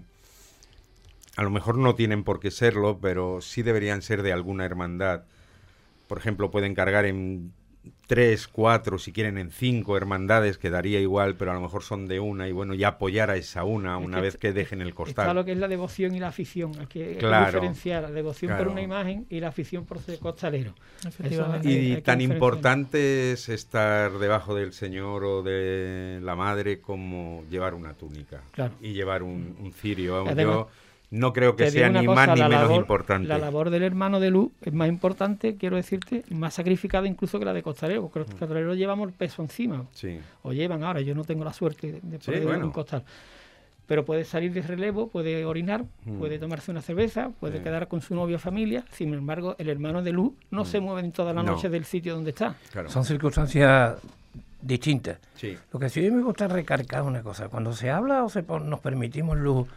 A lo mejor no tienen por qué serlo, pero sí deberían ser de alguna hermandad. Por ejemplo, pueden cargar en 3, 4, si quieren en 5 hermandades, quedaría igual, pero a lo mejor son de una, y bueno, ya apoyar a esa una vez que dejen el costal. Está lo que es la devoción y la afición. Hay que diferenciar la devoción por una imagen y la afición por ser costalero. Y tan importante es estar debajo del Señor o de la Madre como llevar una túnica y llevar un cirio. Además, no creo que sea ni más ni menos importante. La labor del hermano de luz es más importante, quiero decirte, más sacrificada incluso que la de costalero, porque los costaleros llevamos el peso encima. O llevan ahora, yo no tengo la suerte de poder llevar un costal. Pero puede salir de relevo, puede orinar, puede tomarse una cerveza, puede quedar con su novia o familia. Sin embargo, el hermano de luz no se mueve en toda la noche del sitio donde está. Son circunstancias distintas. Lo que sí me gusta recalcar una cosa: cuando se habla o nos permitimos luz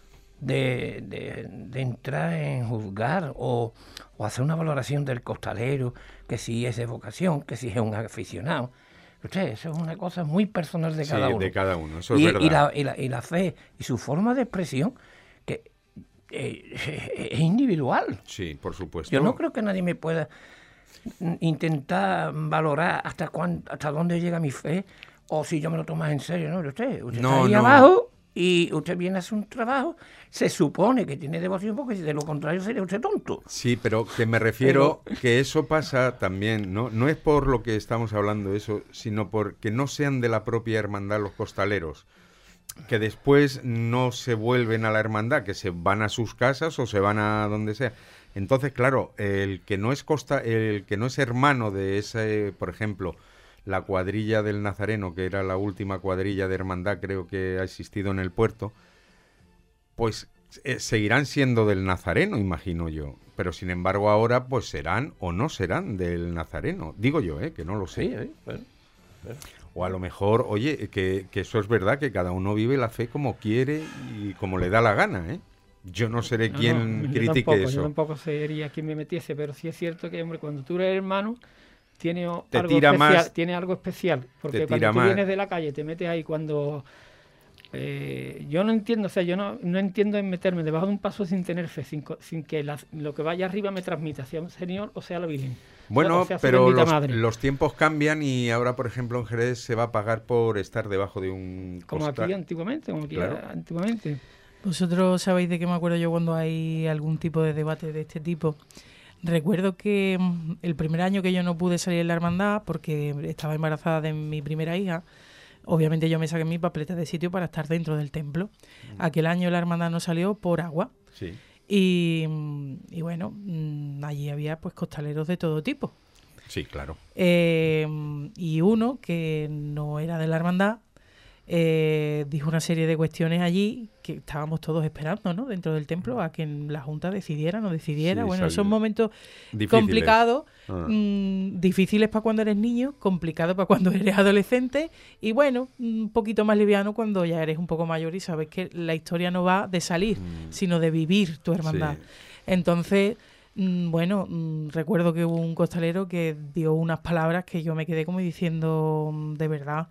de entrar en juzgar o hacer una valoración del costalero, que si es de vocación, que si es un aficionado. Eso es una cosa muy personal de cada uno. De cada uno, eso es verdad. Y la fe y su forma de expresión, que es individual. Sí, por supuesto. Yo no creo que nadie me pueda intentar valorar hasta dónde llega mi fe, o si yo me lo tomo en serio, ¿no? Usted está ahí abajo y usted viene a hacer un trabajo, se supone que tiene devoción, porque de lo contrario sería usted tonto. Sí, pero que me refiero que eso pasa también, ¿no? No es por lo que estamos hablando eso, sino porque no sean de la propia hermandad los costaleros, que después no se vuelven a la hermandad, que se van a sus casas o se van a donde sea. Entonces, claro, el que no es hermano de ese, por ejemplo, la cuadrilla del Nazareno, que era la última cuadrilla de hermandad, creo que ha existido en el puerto, pues seguirán siendo del Nazareno, imagino yo. Pero sin embargo ahora pues serán o no serán del Nazareno. Digo yo, que no lo sé. Sí, bueno. O a lo mejor, oye, que eso es verdad, que cada uno vive la fe como quiere y como le da la gana, ¿eh? Yo no seré quien critique eso. Yo tampoco sería quien me metiese, pero sí es cierto que, hombre, cuando tú eres hermano, tiene algo especial. Porque cuando tú vienes de la calle, te metes ahí cuando... yo no entiendo, o sea, yo no entiendo en meterme debajo de un paso sin tener fe, sin que lo que vaya arriba me transmita, sea un señor o sea la Virgen. Bueno, o sea, pero los tiempos cambian y ahora, por ejemplo, en Jerez se va a pagar por estar debajo de un como aquí antiguamente, antiguamente. Vosotros sabéis de qué me acuerdo yo cuando hay algún tipo de debate de este tipo. Recuerdo que el primer año que yo no pude salir en la hermandad porque estaba embarazada de mi primera hija, obviamente yo me saqué mi papeleta de sitio para estar dentro del templo. Aquel año la hermandad no salió por agua. Sí. Y bueno, allí había pues costaleros de todo tipo. Sí, claro. Y uno que no era de la hermandad dijo una serie de cuestiones allí que estábamos todos esperando, ¿no? Dentro del templo a que la Junta decidiera, no decidiera. Sí, bueno, son momentos complicados, difíciles para cuando eres niño, complicados para cuando eres adolescente y bueno, un poquito más liviano cuando ya eres un poco mayor y sabes que la historia no va de salir, sino de vivir tu hermandad. Sí. Entonces, bueno, recuerdo que hubo un costalero que dio unas palabras que yo me quedé como diciendo, de verdad,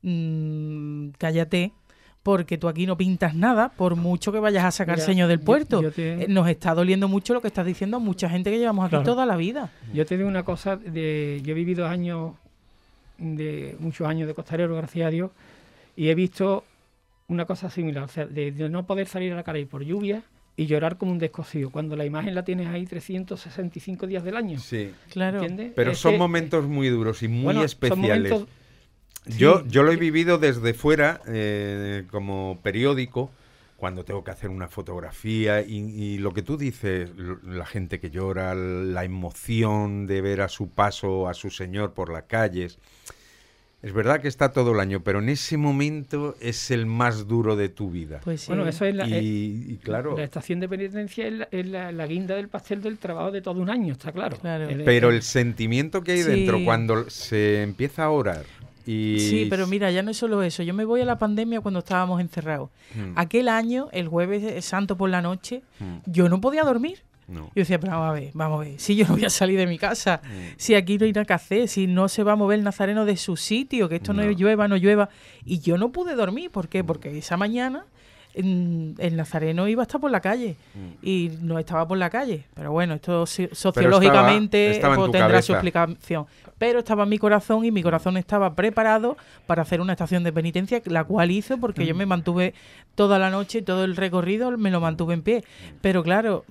cállate, porque tú aquí no pintas nada, por mucho que vayas a sacar seños del puerto. Nos está doliendo mucho lo que estás diciendo a mucha gente que llevamos aquí toda la vida. Yo te digo una cosa, yo he vivido muchos años de costalero, gracias a Dios, y he visto una cosa similar, o sea, de no poder salir a la calle por lluvia y llorar como un descosido, cuando la imagen la tienes ahí 365 días del año. Sí, claro. ¿Entiendes? Pero son momentos muy duros y muy especiales. Son momentos, yo lo he vivido desde fuera, como periódico, cuando tengo que hacer una fotografía y lo que tú dices, la gente que llora, la emoción de ver a su paso a su señor por las calles. Es verdad que está todo el año, pero en ese momento es el más duro de tu vida. Pues sí. Bueno, eso es claro, la estación de penitencia es la guinda del pastel del trabajo de todo un año, está claro. Pero el sentimiento que hay dentro cuando se empieza a orar. Sí, pero mira, ya no es solo eso. Yo me voy a la pandemia cuando estábamos encerrados. Aquel año, el jueves santo por la noche, yo no podía dormir. No. Yo decía, pero vamos a ver, si yo no voy a salir de mi casa, si aquí no hay nada que hacer, si no se va a mover el Nazareno de su sitio, que esto no llueva. Y yo no pude dormir. ¿Por qué? Porque esa mañana el Nazareno iba a estar por la calle y no estaba por la calle. Pero bueno, esto sociológicamente tendrá su explicación. Pero estaba en mi corazón y mi corazón estaba preparado para hacer una estación de penitencia, la cual hizo porque yo me mantuve toda la noche y todo el recorrido me lo mantuve en pie. Pero claro,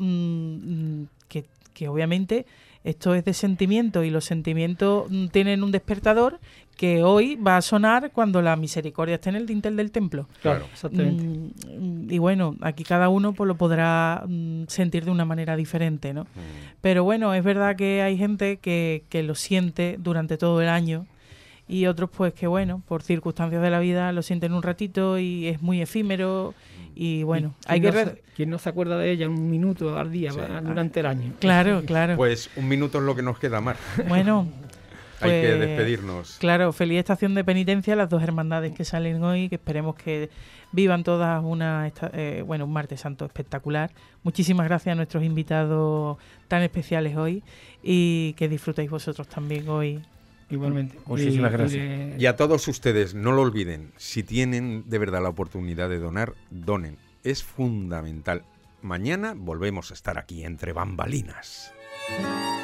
que obviamente esto es de sentimiento y los sentimientos tienen un despertador que hoy va a sonar cuando la misericordia esté en el dintel del templo. Claro, exactamente. Y bueno, aquí cada uno pues lo podrá sentir de una manera diferente, ¿no? Pero bueno, es verdad que hay gente que lo siente durante todo el año y otros pues que bueno, por circunstancias de la vida lo sienten un ratito y es muy efímero y bueno, ¿quién no se acuerda de ella un minuto al día durante el año? Claro. Pues un minuto es lo que nos queda, Mar. Bueno, hay que despedirnos. Claro, feliz estación de penitencia a las dos hermandades que salen hoy, que esperemos que vivan todas un martes santo espectacular. Muchísimas gracias a nuestros invitados tan especiales hoy y que disfrutéis vosotros también hoy. Igualmente. Muchísimas gracias. Y a todos ustedes, no lo olviden, si tienen de verdad la oportunidad de donar, donen. Es fundamental. Mañana volvemos a estar aquí entre bambalinas.